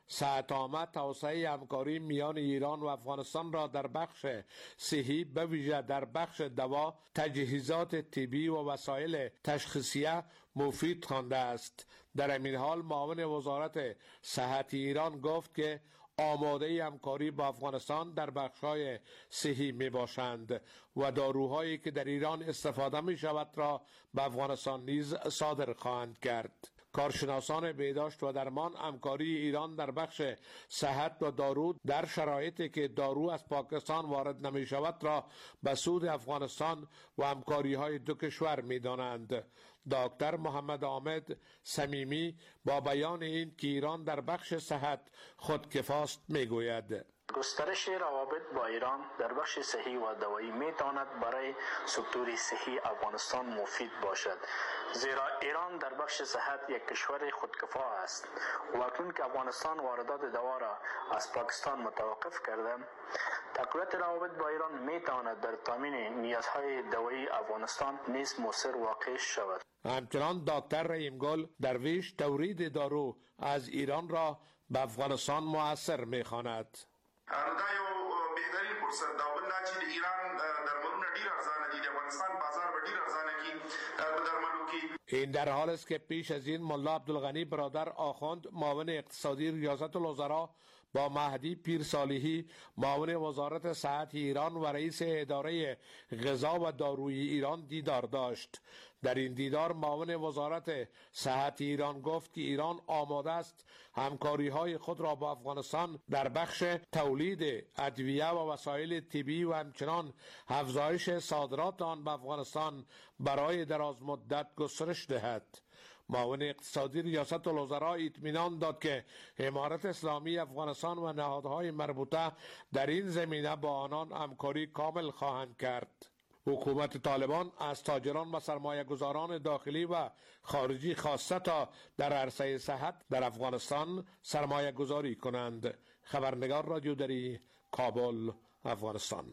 صحت آمد توسعه همکاری میان ایران و افغانستان را در بخش صحی به ویژه در بخش دوا، تجهیزات طبی و وسایل تشخیصیه مفید خوانده است. در این حال معاون وزارت صحت ایران گفت که آماده همکاری با افغانستان در بخش‌های صحی می باشند و داروهایی که در ایران استفاده می شود را به افغانستان نیز صادر خواهند کرد. کارشناسان بهداشت و درمان همکاری ایران در بخش صحت و دارو در شرایطی که دارو از پاکستان وارد نمی شود را به سود افغانستان و همکاری های دو کشور می دانند. دکتر محمد حامد صمیمی با بیان این که ایران در بخش صحت خودکفاست می گوید: گسترش روابط با ایران در بخش صحی و دوایی می تواند برای سکتور صحی افغانستان مفید باشد، زیرا ایران در بخش صحت یک کشور خودکفا است و اکنون که افغانستان واردات دوا را از پاکستان متوقف کرده، تقویت روابط با ایران می تواند در تامین نیازهای دوایی افغانستان نیز مؤثر واقع شود. همچنان دکتر رحیم گل درویش تورید دارو از ایران را به افغانستان مؤثر می خواند. دا یو بهترین فرصت ده او بل دا چې د ایران درملونه ډیر ارزانه دي، د افغانستان بازار به ډیر ارزانه کړي په درملو کې. این در حال است که پیش از این ملا عبدالغنی برادر آخوند معاون اقتصادی ریاست الوزراء با مهدی پیرصالحی معاون وزارت صحت ایران و رئیس اداره غذا و دارویی ایران دیدار داشت. در این دیدار معاون وزارت صحت ایران گفت که ایران آماده است همکاری های خود را با افغانستان در بخش تولید ادویه و وسایل طبی و همچنان افزایش صادرات آن به افغانستان برای دراز مدت گسترش دهد. معاون اقتصادی ریاست الوزراء اطمینان داد که امارت اسلامی افغانستان و نهادهای مربوطه در این زمینه با آنان همکاری کامل خواهند کرد. حکومت طالبان از تاجران و سرمایه گذاران داخلی و خارجی خواسته تا در عرصه صحت در افغانستان سرمایه گذاری کنند. خبرنگار رادیو دری، کابل، افغانستان.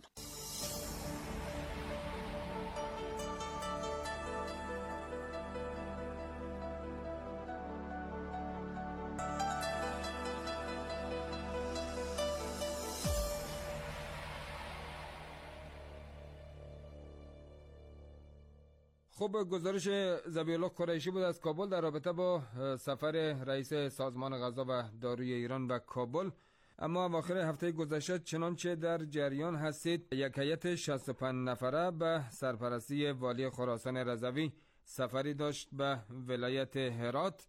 خب، گزارش ذبیح الله قریشی بود از کابل در رابطه با سفر رئیس سازمان غذا و داروی ایران به کابل. اما اواخر هفته گذشته چنانچه در جریان هستید، یک هیئت شصت و پنج نفره به سرپرستی والی خراسان رضوی سفری داشت به ولایت هرات.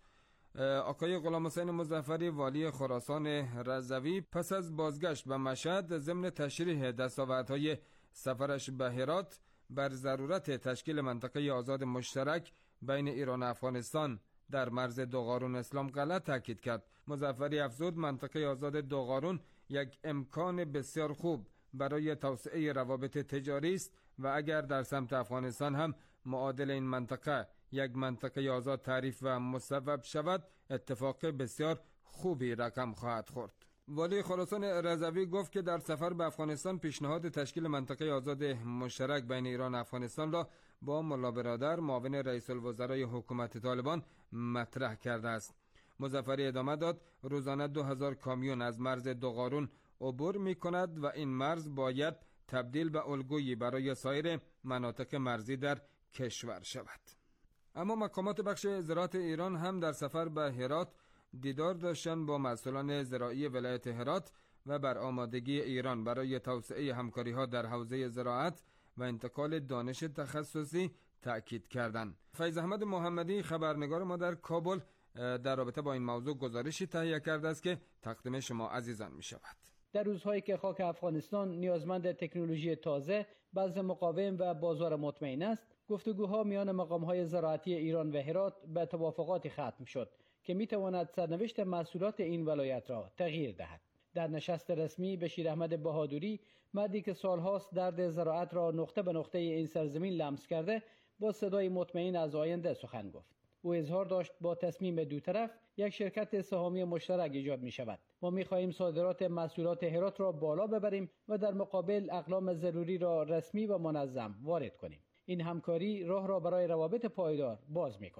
آقای غلام حسین مظفری والی خراسان رضوی پس از بازگشت به مشهد ضمن تشریح دستاوردهای سفرش به هرات بر ضرورت تشکیل منطقه آزاد مشترک بین ایران و افغانستان در مرز دوقارون اسلام قلعه تاکید کرد. مظفری افزود منطقه آزاد دوقارون یک امکان بسیار خوب برای توسعه روابط تجاری است و اگر در سمت افغانستان هم معادل این منطقه یک منطقه آزاد تعریف و مصوب شود، اتفاق بسیار خوبی رقم خواهد خورد. والی خراسان رضوی گفت که در سفر به افغانستان پیشنهاد تشکیل منطقه آزاد مشترک بین ایران و افغانستان را با ملا برادر معاون رئیس الوزرای حکومت طالبان مطرح کرده است. مظفری ادامه داد روزانه دو هزار کامیون از مرز دوقارون عبور می کند و این مرز باید تبدیل به الگویی برای سایر مناطق مرزی در کشور شود. اما مقامات بخش زراعت ایران هم در سفر به هرات دیدار داشتن با مسئولان زراعی ولایت هرات و بر آمادگی ایران برای توسعه همکاری‌ها در حوزه زراعت و انتقال دانش تخصصی تأکید کردند. فیض احمد محمدی خبرنگار ما در کابل در رابطه با این موضوع گزارشی تهیه کرده است که تقدیم شما عزیزان می شود. در روزهایی که خاک افغانستان نیازمند تکنولوژی تازه، بذر مقاوم و بازار مطمئن است، گفتگوها میان مقام‌های زراعتی ایران و هرات به توافقاتی ختم شد که میتواند سرنوشت محصولات این ولایت را تغییر دهد. در نشست رسمی بشیر احمد بهادری، مردی که سالهاست درد زراعت را نقطه به نقطه این سرزمین لمس کرده، با صدای مطمئن از آینده سخن گفت. او اظهار داشت با تصمیم دو طرف یک شرکت سهامی مشترک ایجاد می شود. ما می خواهیم صادرات محصولات هرات را بالا ببریم و در مقابل اقلام ضروری را رسمی و منظم وارد کنیم. این همکاری راه را برای روابط پایدار باز می کند.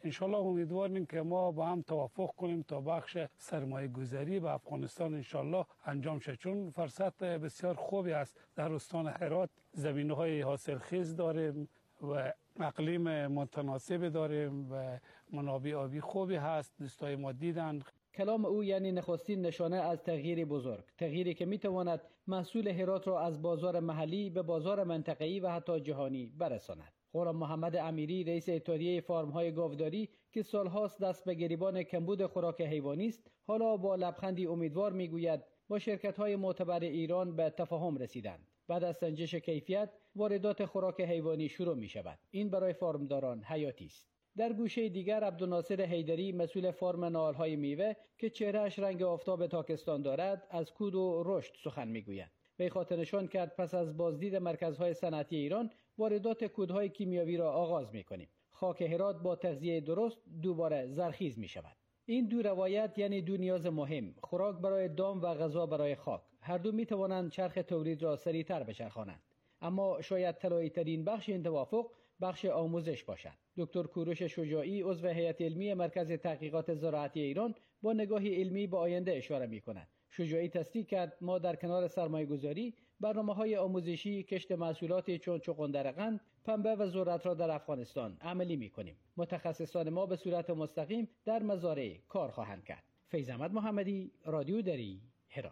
انشالله امیدواریم که ما با هم توافق کنیم تا بخش سرمایه گذاری به افغانستان انشالله انجام شد، چون فرصت بسیار خوبی است. در استان هرات زمینهای حاصلخیز داریم و اقلیم متناسب داریم و منابع آبی خوبی هست. دوستای ما دیدن. کلام او یعنی نخستین نشانه از تغییر بزرگ، تغییری که میتواند محصول هرات را از بازار محلی به بازار منطقه‌ای و حتی جهانی برساند. غلام محمد امیری رئیس اتحادیه فارم‌های گاوداری که سالهاست دست به گریبان کمبود خوراک حیوانی است، حالا با لبخندی امیدوار میگوید با شرکت‌های معتبر ایران به تفاهم رسیدند. بعد از سنجش کیفیت، واردات خوراک حیوانی شروع می‌شود. این برای فارمداران حیاتی است. در گوشه دیگر عبدالناصر حیدری مسئول فارم نهال‌های میوه که چهرهش رنگ آفتاب تاکستان دارد از کود و رشد سخن میگوید. وی خاطر نشان کرد پس از بازدید مرکزهای صنعتی ایران واردات کودهای کیمیاوی را آغاز میکنیم. خاک هرات با تغذیه درست دوباره زرخیز می شود. این دو روایت یعنی دو نیاز مهم، خوراک برای دام و غذا برای خاک، هر دو می توانند چرخ تولید را سریعتر بچرخانند. اما شاید طلایی ترین بخش این توافق بخش آموزش باشد. دکتر کوروش شجاعی عضو هیئت علمی مرکز تحقیقات زراعتی ایران با نگاهی علمی به آینده اشاره می کند. شجاعی تصدیق کرد ما در کنار سرمایه گذاری برنامه‌های آموزشی کشت محصولاتی چون چغندر قند، پنبه و ذرت را در افغانستان عملی می‌کنیم. متخصصان ما به صورت مستقیم در مزارع کار خواهند کرد. فیض احمد محمدی، رادیو دری، هرات.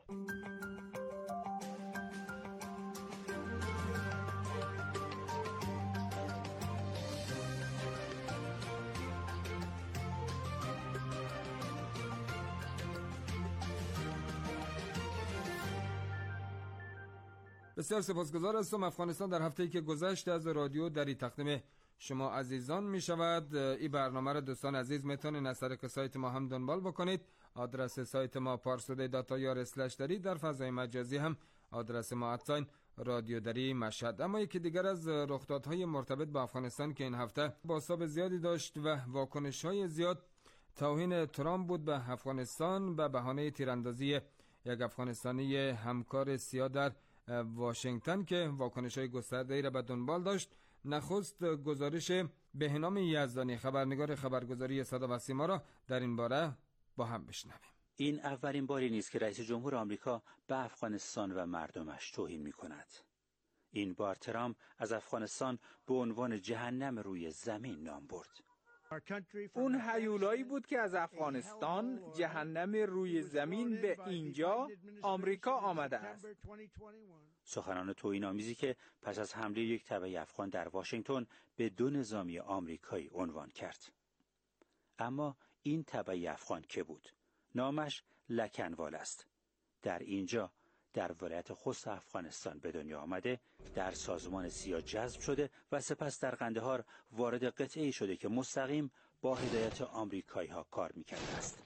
بسیار سپاسگزار هستم. افغانستان در هفته‌ای که گذشت از رادیو دری تقدیم شما عزیزان می شود. این برنامه را دوستان عزیز میتونید از طریق سایت ما هم دنبال بکنید. آدرس سایت ما پارسوده دات آی آر اسلش دری، در فضای مجازی هم آدرس ما ادساین رادیو دری مشهد. اما یکی دیگر از رخدادهای مرتبط با افغانستان که این هفته بازتاب زیادی داشت و واکنش‌های زیاد، توهین ترامپ بود به افغانستان به بهانه تیراندازی یک افغانستانی همکار سیا در واشنگتن که واکنش‌های گسترده‌ای را به دنبال داشت. نخست گزارش بهنام یزدانی خبرنگار خبرگزاری صدا و سیما را در این باره با هم بشنویم. این اولین باری نیست که رئیس جمهور آمریکا به افغانستان و مردمش توهین می‌کند. این بار ترامپ از افغانستان به عنوان جهنم روی زمین نام برد. اون هیولایی بود که از افغانستان جهنم روی زمین به اینجا آمریکا آمده است. سخنان توهین‌آمیزی که پس از حمله یک تبع افغان در واشنگتن به دو نظامی آمریکایی عنوان کرد. اما این تبع افغان که بود؟ نامش لکنوال است. در اینجا در ولایت خوست افغانستان به دنیا آمده، در سازمان سیا جذب شده و سپس در قندهار وارد قطعه‌ای شده که مستقیم با هدایت آمریکایی ها کار می‌کرده است.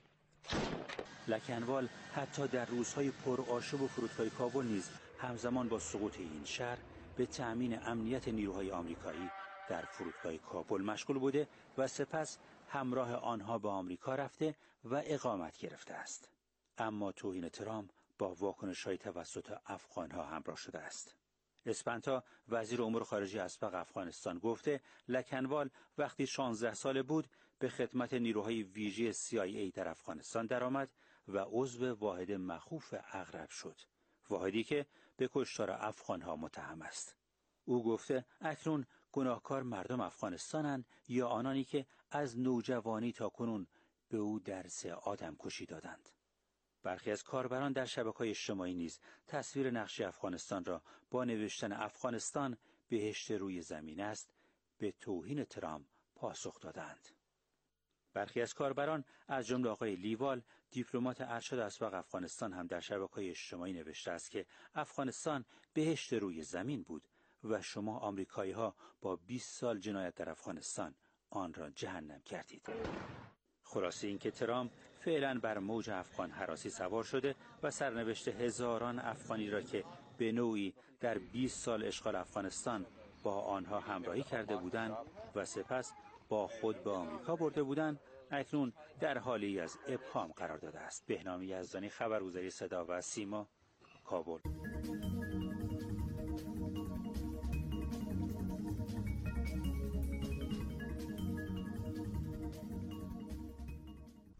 لکنوال حتی در روزهای پرآشوب و فرودگاه کابل نیز همزمان با سقوط این شهر به تأمین امنیت نیروهای آمریکایی در فرودگاه کابل مشغول بوده و سپس همراه آنها به آمریکا رفته و اقامت گرفته است. اما توهین ترامپ با واکنش‌های توسط افغان‌ها همراه شده است. اسپنتا وزیر امور خارجه اسبق افغانستان گفته لکنوال وقتی شانزده ساله بود به خدمت نیروهای ویژه سی آی ای در افغانستان درآمد و عضو واحد مخوف اغرب شد، واحدی که به کشتار افغان‌ها متهم است. او گفته اکنون گناهکار مردم افغانستانند یا آنانی که از نوجوانی تا کنون به او درس آدم کشی دادند. برخی از کاربران در شبکه‌های اجتماعی نیز تصویر نقشه افغانستان را با نوشتن افغانستان بهشت روی زمین است به توهین ترامپ پاسخ دادند. برخی از کاربران از جمله آقای لیوال دیپلمات ارشد اسبق افغانستان هم در شبکه‌های اجتماعی نوشته است که افغانستان بهشت روی زمین بود و شما آمریکایی‌ها با بیست سال جنایت در افغانستان آن را جهنم کردید. خلاصه این که ترامپ فعلا بر موج افغان هراسی سوار شده و سرنوشت هزاران افغانی را که به نوعی در بیست سال اشغال افغانستان با آنها همراهی کرده بودند و سپس با خود به آمریکا برده بودند اکنون در حالی از ابهام قرار داده است. بهنام یزدانی خبرگزاری صدا و سیما، کابل.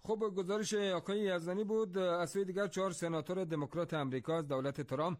خب گزارش آقای یزدانی بود. از سوی دیگر چهار سناتور دموکرات امریکا از دولت ترامپ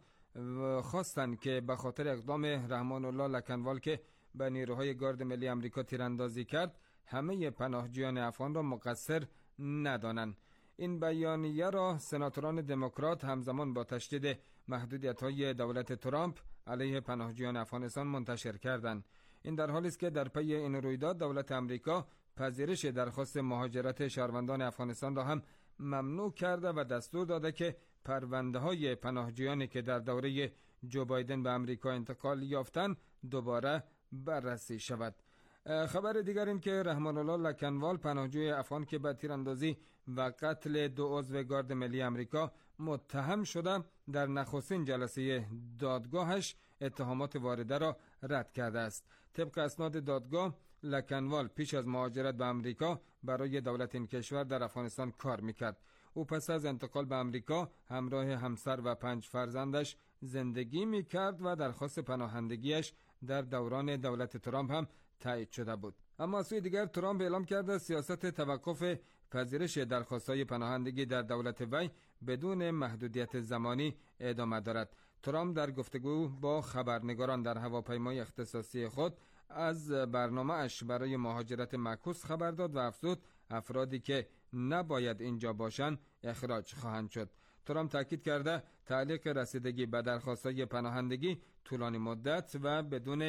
خواستند که به خاطر اقدام رحمان الله لکنوال که به نیروهای گارد ملی امریکا تیراندازی کرد همه پناهجویان افغان را مقصر ندانند. این بیانیه را سناتوران دموکرات همزمان با تشدید محدودیت‌های دولت ترامپ علیه پناهجویان افغانستان منتشر کردند. این در حالی است که در پی این رویداد دولت امریکا پذیرش درخواست مهاجرت شهروندان افغانستان را هم ممنوع کرده و دستور داده که پرونده‌های پناهجویانی که در دوره جو بایدن به امریکا انتقال یافتند دوباره بررسی شود. خبر دیگر این که رحمان الله لکنوال پناهجوی افغان که به تیراندازی و قتل دو عضو گارد ملی امریکا متهم شده در نخستین جلسه دادگاهش اتهامات وارده را رد کرده است. طبق اسناد دادگاه لکنوال پیش از مهاجرت به امریکا برای دولت این کشور در افغانستان کار میکرد. او پس از انتقال به امریکا همراه همسر و پنج فرزندش زندگی میکرد و درخواست پناهندگیش در دوران دولت ترامپ هم تایید شده بود. اما از سوی دیگر ترامپ اعلام کرده سیاست توقف پذیرش درخواست‌های پناهندگی در دولت وی بدون محدودیت زمانی ادامه دارد. ترامپ در گفتگو با خبرنگاران در هواپیمای اختصاصی خود از برنامه اش برای مهاجرت معکوس خبر داد و افزود افرادی که نباید اینجا باشند اخراج خواهند شد. ترامپ تاکید کرده تعلیق رسیدگی به درخواست‌های پناهندگی طولانی مدت و بدون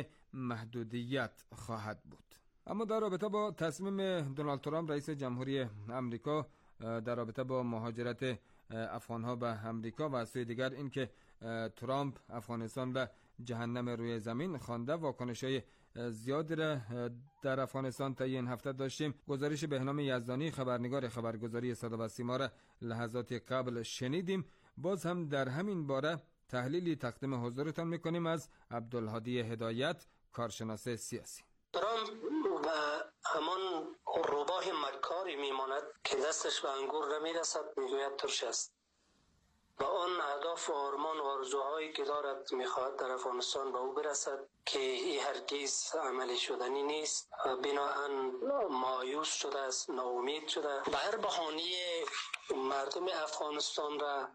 محدودیت خواهد بود. اما در رابطه با تصمیم دونالد ترامپ رئیس جمهوری امریکا در رابطه با مهاجرت افغان‌ها به امریکا و از سوی دیگر اینکه ترامپ افغانستان را جهنم روی زمین خوانده، واکنش‌های زیادی را در افغانستان تا این هفته داشتیم. گزارش بهنام یزدانی خبرنگار خبرگزاری صدا و سیما را لحظات قبل شنیدیم. باز هم در همین باره تحلیلی تقدیم حضورتان میکنیم از عبدالهادی هدایت، کارشناس سیاسی. ترامپ و همان روباه مکاری میماند که دستش به انگور نمیرسد، میگوید ترش است. و آن اهداف و آرمان و آرزوهایی که دارد میخواهد در افغانستان به او برسد که این هرگز عملی شدنی نیست. بناهن مایوس شده است، ناامید شده. به هر بهانه مردم افغانستان را،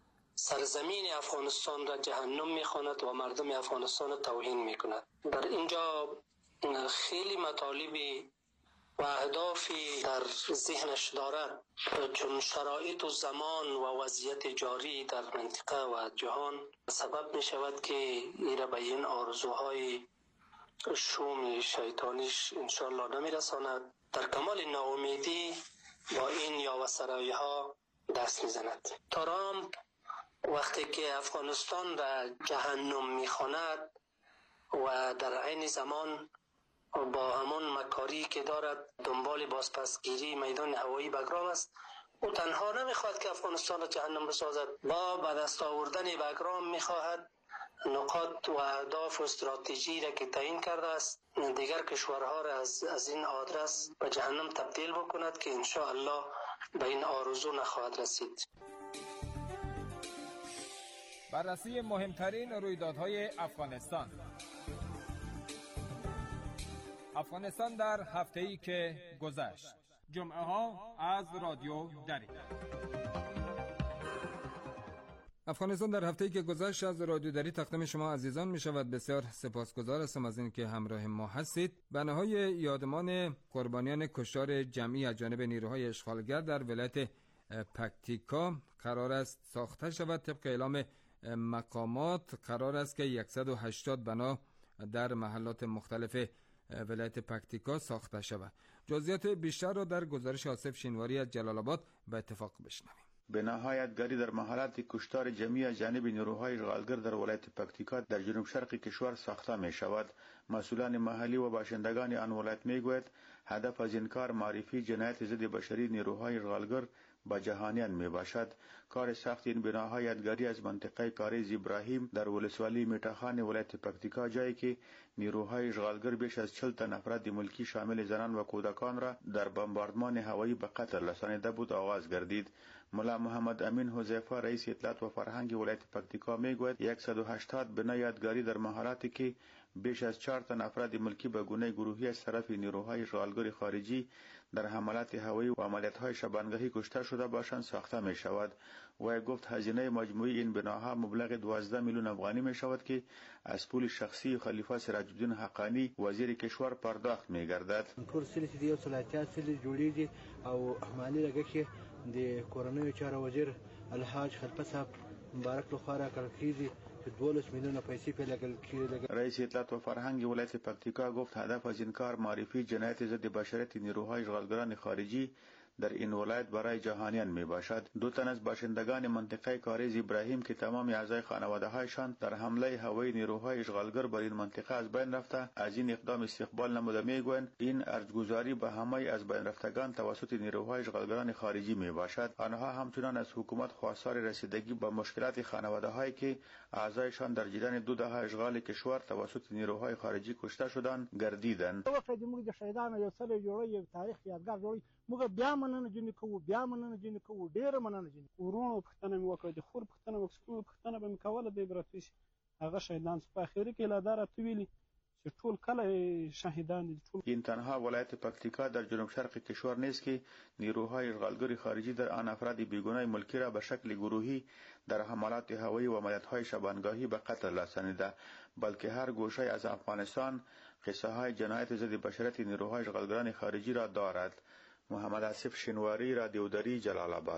سرزمین افغانستان را جهنم میخواند و مردم افغانستان را توهین میکند. در اینجا خیلی مطالبی و اهدافی در ذهنش دارد، چون شرایط و زمان و وضعیت جاری در منطقه و جهان سبب می شود که ایره به این آرزوهای شوم شیطانیش انشالله نمی رساند. در کمال ناامیدی با این یاوه‌سرایی ها دست می زند. ترامپ وقتی که افغانستان را جهنم می خواند و در عین زمان با همون مکاری که دارد دنبال بازپسگیری میدان هوایی بگرام است، او تنها نمیخواد که افغانستان را جهنم بسازد، با به دست آوردن بگرام میخواهد نقاط و اهداف و استراتژی را که تعیین کرده است دیگر کشورها را از, از این آدرس به جهنم تبدیل بکند که انشاءالله به این آرزو نخواهد رسید. بررسی مهمترین رویدادهای افغانستان. افغانستان در هفته‌ای که گذشت. جمعه ها از رادیو دری. افغانستان در هفته‌ای که گذشت از رادیو دری تقدیم شما عزیزان می شود. بسیار سپاسگزار هستم از اینکه همراه ما هستید. بناهای یادمان قربانیان کشتار جمعی از جانب نیروهای اشغالگر در ولایت پکتیکا قرار است ساخته شود. طبق اعلام مقامات قرار است که صد و هشتاد بنا در محلات مختلف ولایت پکتیکا ساخته شود. جزئیات بیشتر را در گزارش آصف شینواری از جلال آباد به اتفاق بشنویم. بناهای یادگاری در محلات کشتار جمعی از جانب نیروهای اشغالگر در ولایت پکتیکا در جنوب شرق کشور ساخته می شود. مسئولان محلی و باشندگان آن ولایت می گوید هدف از این کار معرفی جنایت ضد بشری نیروهای اشغالگر با جهانیان می باشد. کار ساخت این بناهای یادگاری از منطقه کاریز ابراهیم در ولسوالی میټاخان ولایت پکتیکا جایی که نیروهای اشغالگر بیش از چهل تن افراد ملکی شامل زنان و کودکان را در بمباردمان هوایی به قتل رسانیده بود آغاز گردید. ملا محمد امین حذیفه رئیس اطلاعات و فرهنگ ولایت پکتیکا میگوید صد و هشتاد بنا یادگاری در مهاراتی که بیش از چهار تن افراد ملکی به گونه گروهی از طرف نیروهای اشغالگر خارجی در حملات هوایی و عملیات‌های شبانگاهی کشته شده باشند ساخته می شود. و گفت هزینه مجموعی این بناها مبلغ دوازده میلیون افغانی می شود که از پول شخصی خلیفه سراج الدین حقانی وزیر کشور پرداخت می گردد. ټول سلی چې یو صلاحیت سلی جوړیږي او مالی لګښت د کورنیو چارو وزیر الحاج خلیفه صاحب مبارک لخوا راکړل کیږي. رئیس اطلاعات و فرهنگ ولایت پکتیکا گفت هدف از این کار معرفی جنایت ضد بشریت نیروهای اشغالگران خارجی در این ولایت برای جهانیان می باشد. دو تن از باشندگان منطقه کاریز ابراهیم که تمام اعضای خانواده هایشان در حمله هوایی نیروهای اشغالگر بر این منطقه از بین رفته از این اقدام استقبال نموده میگویند این ارزگذاری به همه از بین رفتگان توسط نیروهای اشغالگران خارجی می باشد. آنها همچنان از حکومت خواستار رسیدگی به مشکلات خانواده هایی که اعضایشان در جریان دو دهه اشغال کشور توسط نیروهای خارجی کشته شدند گردیدند. موږ بیا مننه جن کوو بیا مننه جن کوو ډیره مننه جن ورونو پښتنه مې وکړه د خور پښتنه وکړه پښتنه به مې کوله د براتوس هغه شهیدان په اخر کې لادار تویلی چې ټول کله شهیدان دي. این تنها ولایت پکتیکا در جنوب شرق کشور نیست که نیروهای اشغالگر خارجی در آن افراد بیگناه ملکی را به شکل گروهی در حملات هوایی و عملیات‌های شبانگاهی به قتل رسانیده، بلکه هر گوشه از افغانستان قصه های جنایت ضد بشریت نیروهای اشغالگران خارجی را دارد. محمد آصف شنواری، رادیو دری، جلال آباد.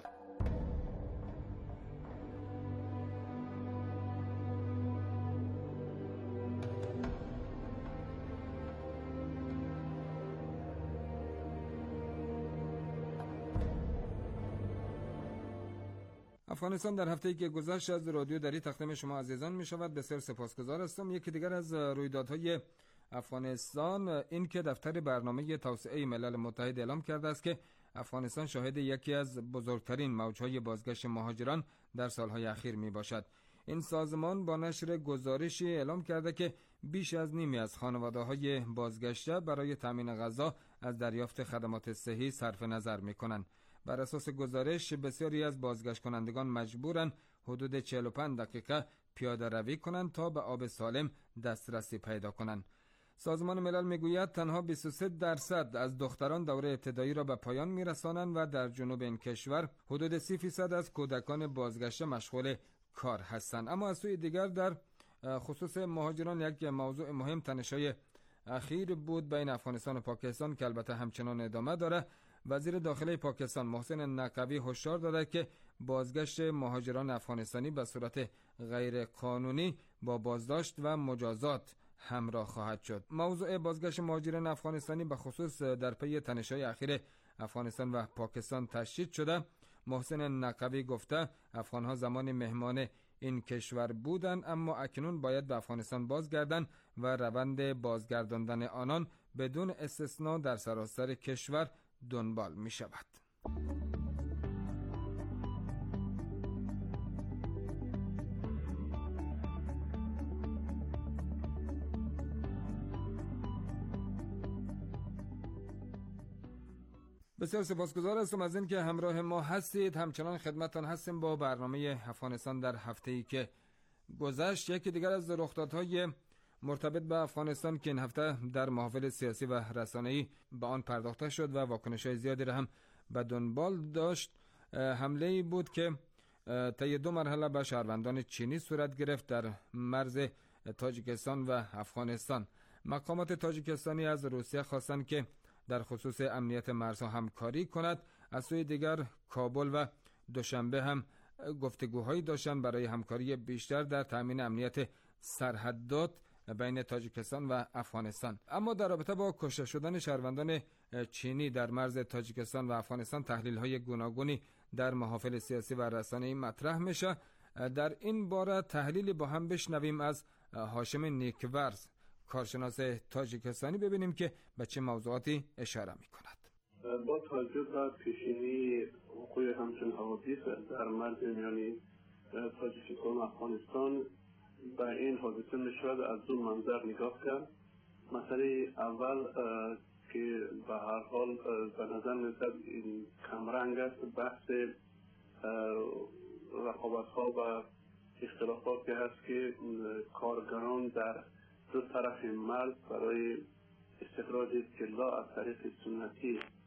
افغانستان در هفته‌ای که گذشت از رادیو دری تقدیم شما عزیزان می شود. بسیار سپاسگزار هستم. یکی دیگر از رویدادهای افغانستان این که دفتر برنامه توسعه ملل متحد اعلام کرده است که افغانستان شاهد یکی از بزرگترین موجهای بازگشت مهاجران در سالهای اخیر می باشد. این سازمان با نشر گزارشی اعلام کرده که بیش از نیمی از خانواده‌های بازگشته برای تامین غذا از دریافت خدمات صحی صرف نظر می کنند. بر اساس گزارش بسیاری از بازگشت کنندگان مجبورند حدود چهل و پنج دقیقه پیاده روی کنند تا به آب سالم دسترسی پیدا کنند. سازمان ملل میگوید تنها بیست و سه درصد از دختران دوره ابتدایی را به پایان میرسانند و در جنوب این کشور حدود سی فیصد از کودکان بازگشته مشغول کار هستند. اما از سوی دیگر در خصوص مهاجران یک موضوع مهم تنش‌های اخیر بود بین افغانستان و پاکستان که البته همچنان ادامه داره. وزیر داخلی پاکستان محسن نقوی هشدار داده که بازگشت مهاجران افغانستانی به صورت غیر قانونی با بازداشت و مجازات همراه خواهد شد. موضوع بازگشت مهاجران افغانستانی به خصوص در پی تنش‌های اخیر افغانستان و پاکستان تشدید شده. محسن نقوی گفته افغان‌ها زمان مهمان این کشور بودند اما اکنون باید به افغانستان بازگردند و روند بازگرداندن آنان بدون استثنا در سراسر کشور دنبال می شود. بسیار سپاسگزار هستم از این که همراه ما هستید. همچنان خدمتتان هستیم با برنامه افغانستان در هفته‌ای که گذشت. یکی دیگر از رخدادهای مرتبط به افغانستان که این هفته در محافل سیاسی و رسانه‌ای به آن پرداخته شد و واکنش‌های زیادی را هم به دنبال داشت، حمله‌ای بود که طی دو مرحله به شهروندان چینی صورت گرفت در مرز تاجیکستان و افغانستان. مقامات تاجیکستانی از روسیه خواستند که در خصوص امنیت مرزها همکاری کند. از سوی دیگر کابل و دوشنبه هم گفتگوهایی داشتند برای همکاری بیشتر در تامین امنیت سرحدات بین تاجیکستان و افغانستان. اما در رابطه با کشته شدن شهروندان چینی در مرز تاجیکستان و افغانستان تحلیل‌های گوناگونی در محافل سیاسی و رسانه‌ای مطرح میشه. در این باره تحلیلی با هم بشنویم از هاشم نیکورز، کارشناس تاجیکستانی، ببینیم که به چه موضوعاتی اشاره می‌کند. با توجه به پیشینی وقوع همچون حوادث در مرز میانی تاجیکستان و افغانستان به این حادثه میشود از دو منظر نگاه کرد. مسئله اول که به هر حال به نظر میاد این کمرنگ است، بحث رقابت ها و اختلافاتی هست که کارگران در دو طرف مرز برای استخراج طلا از طریق سنتی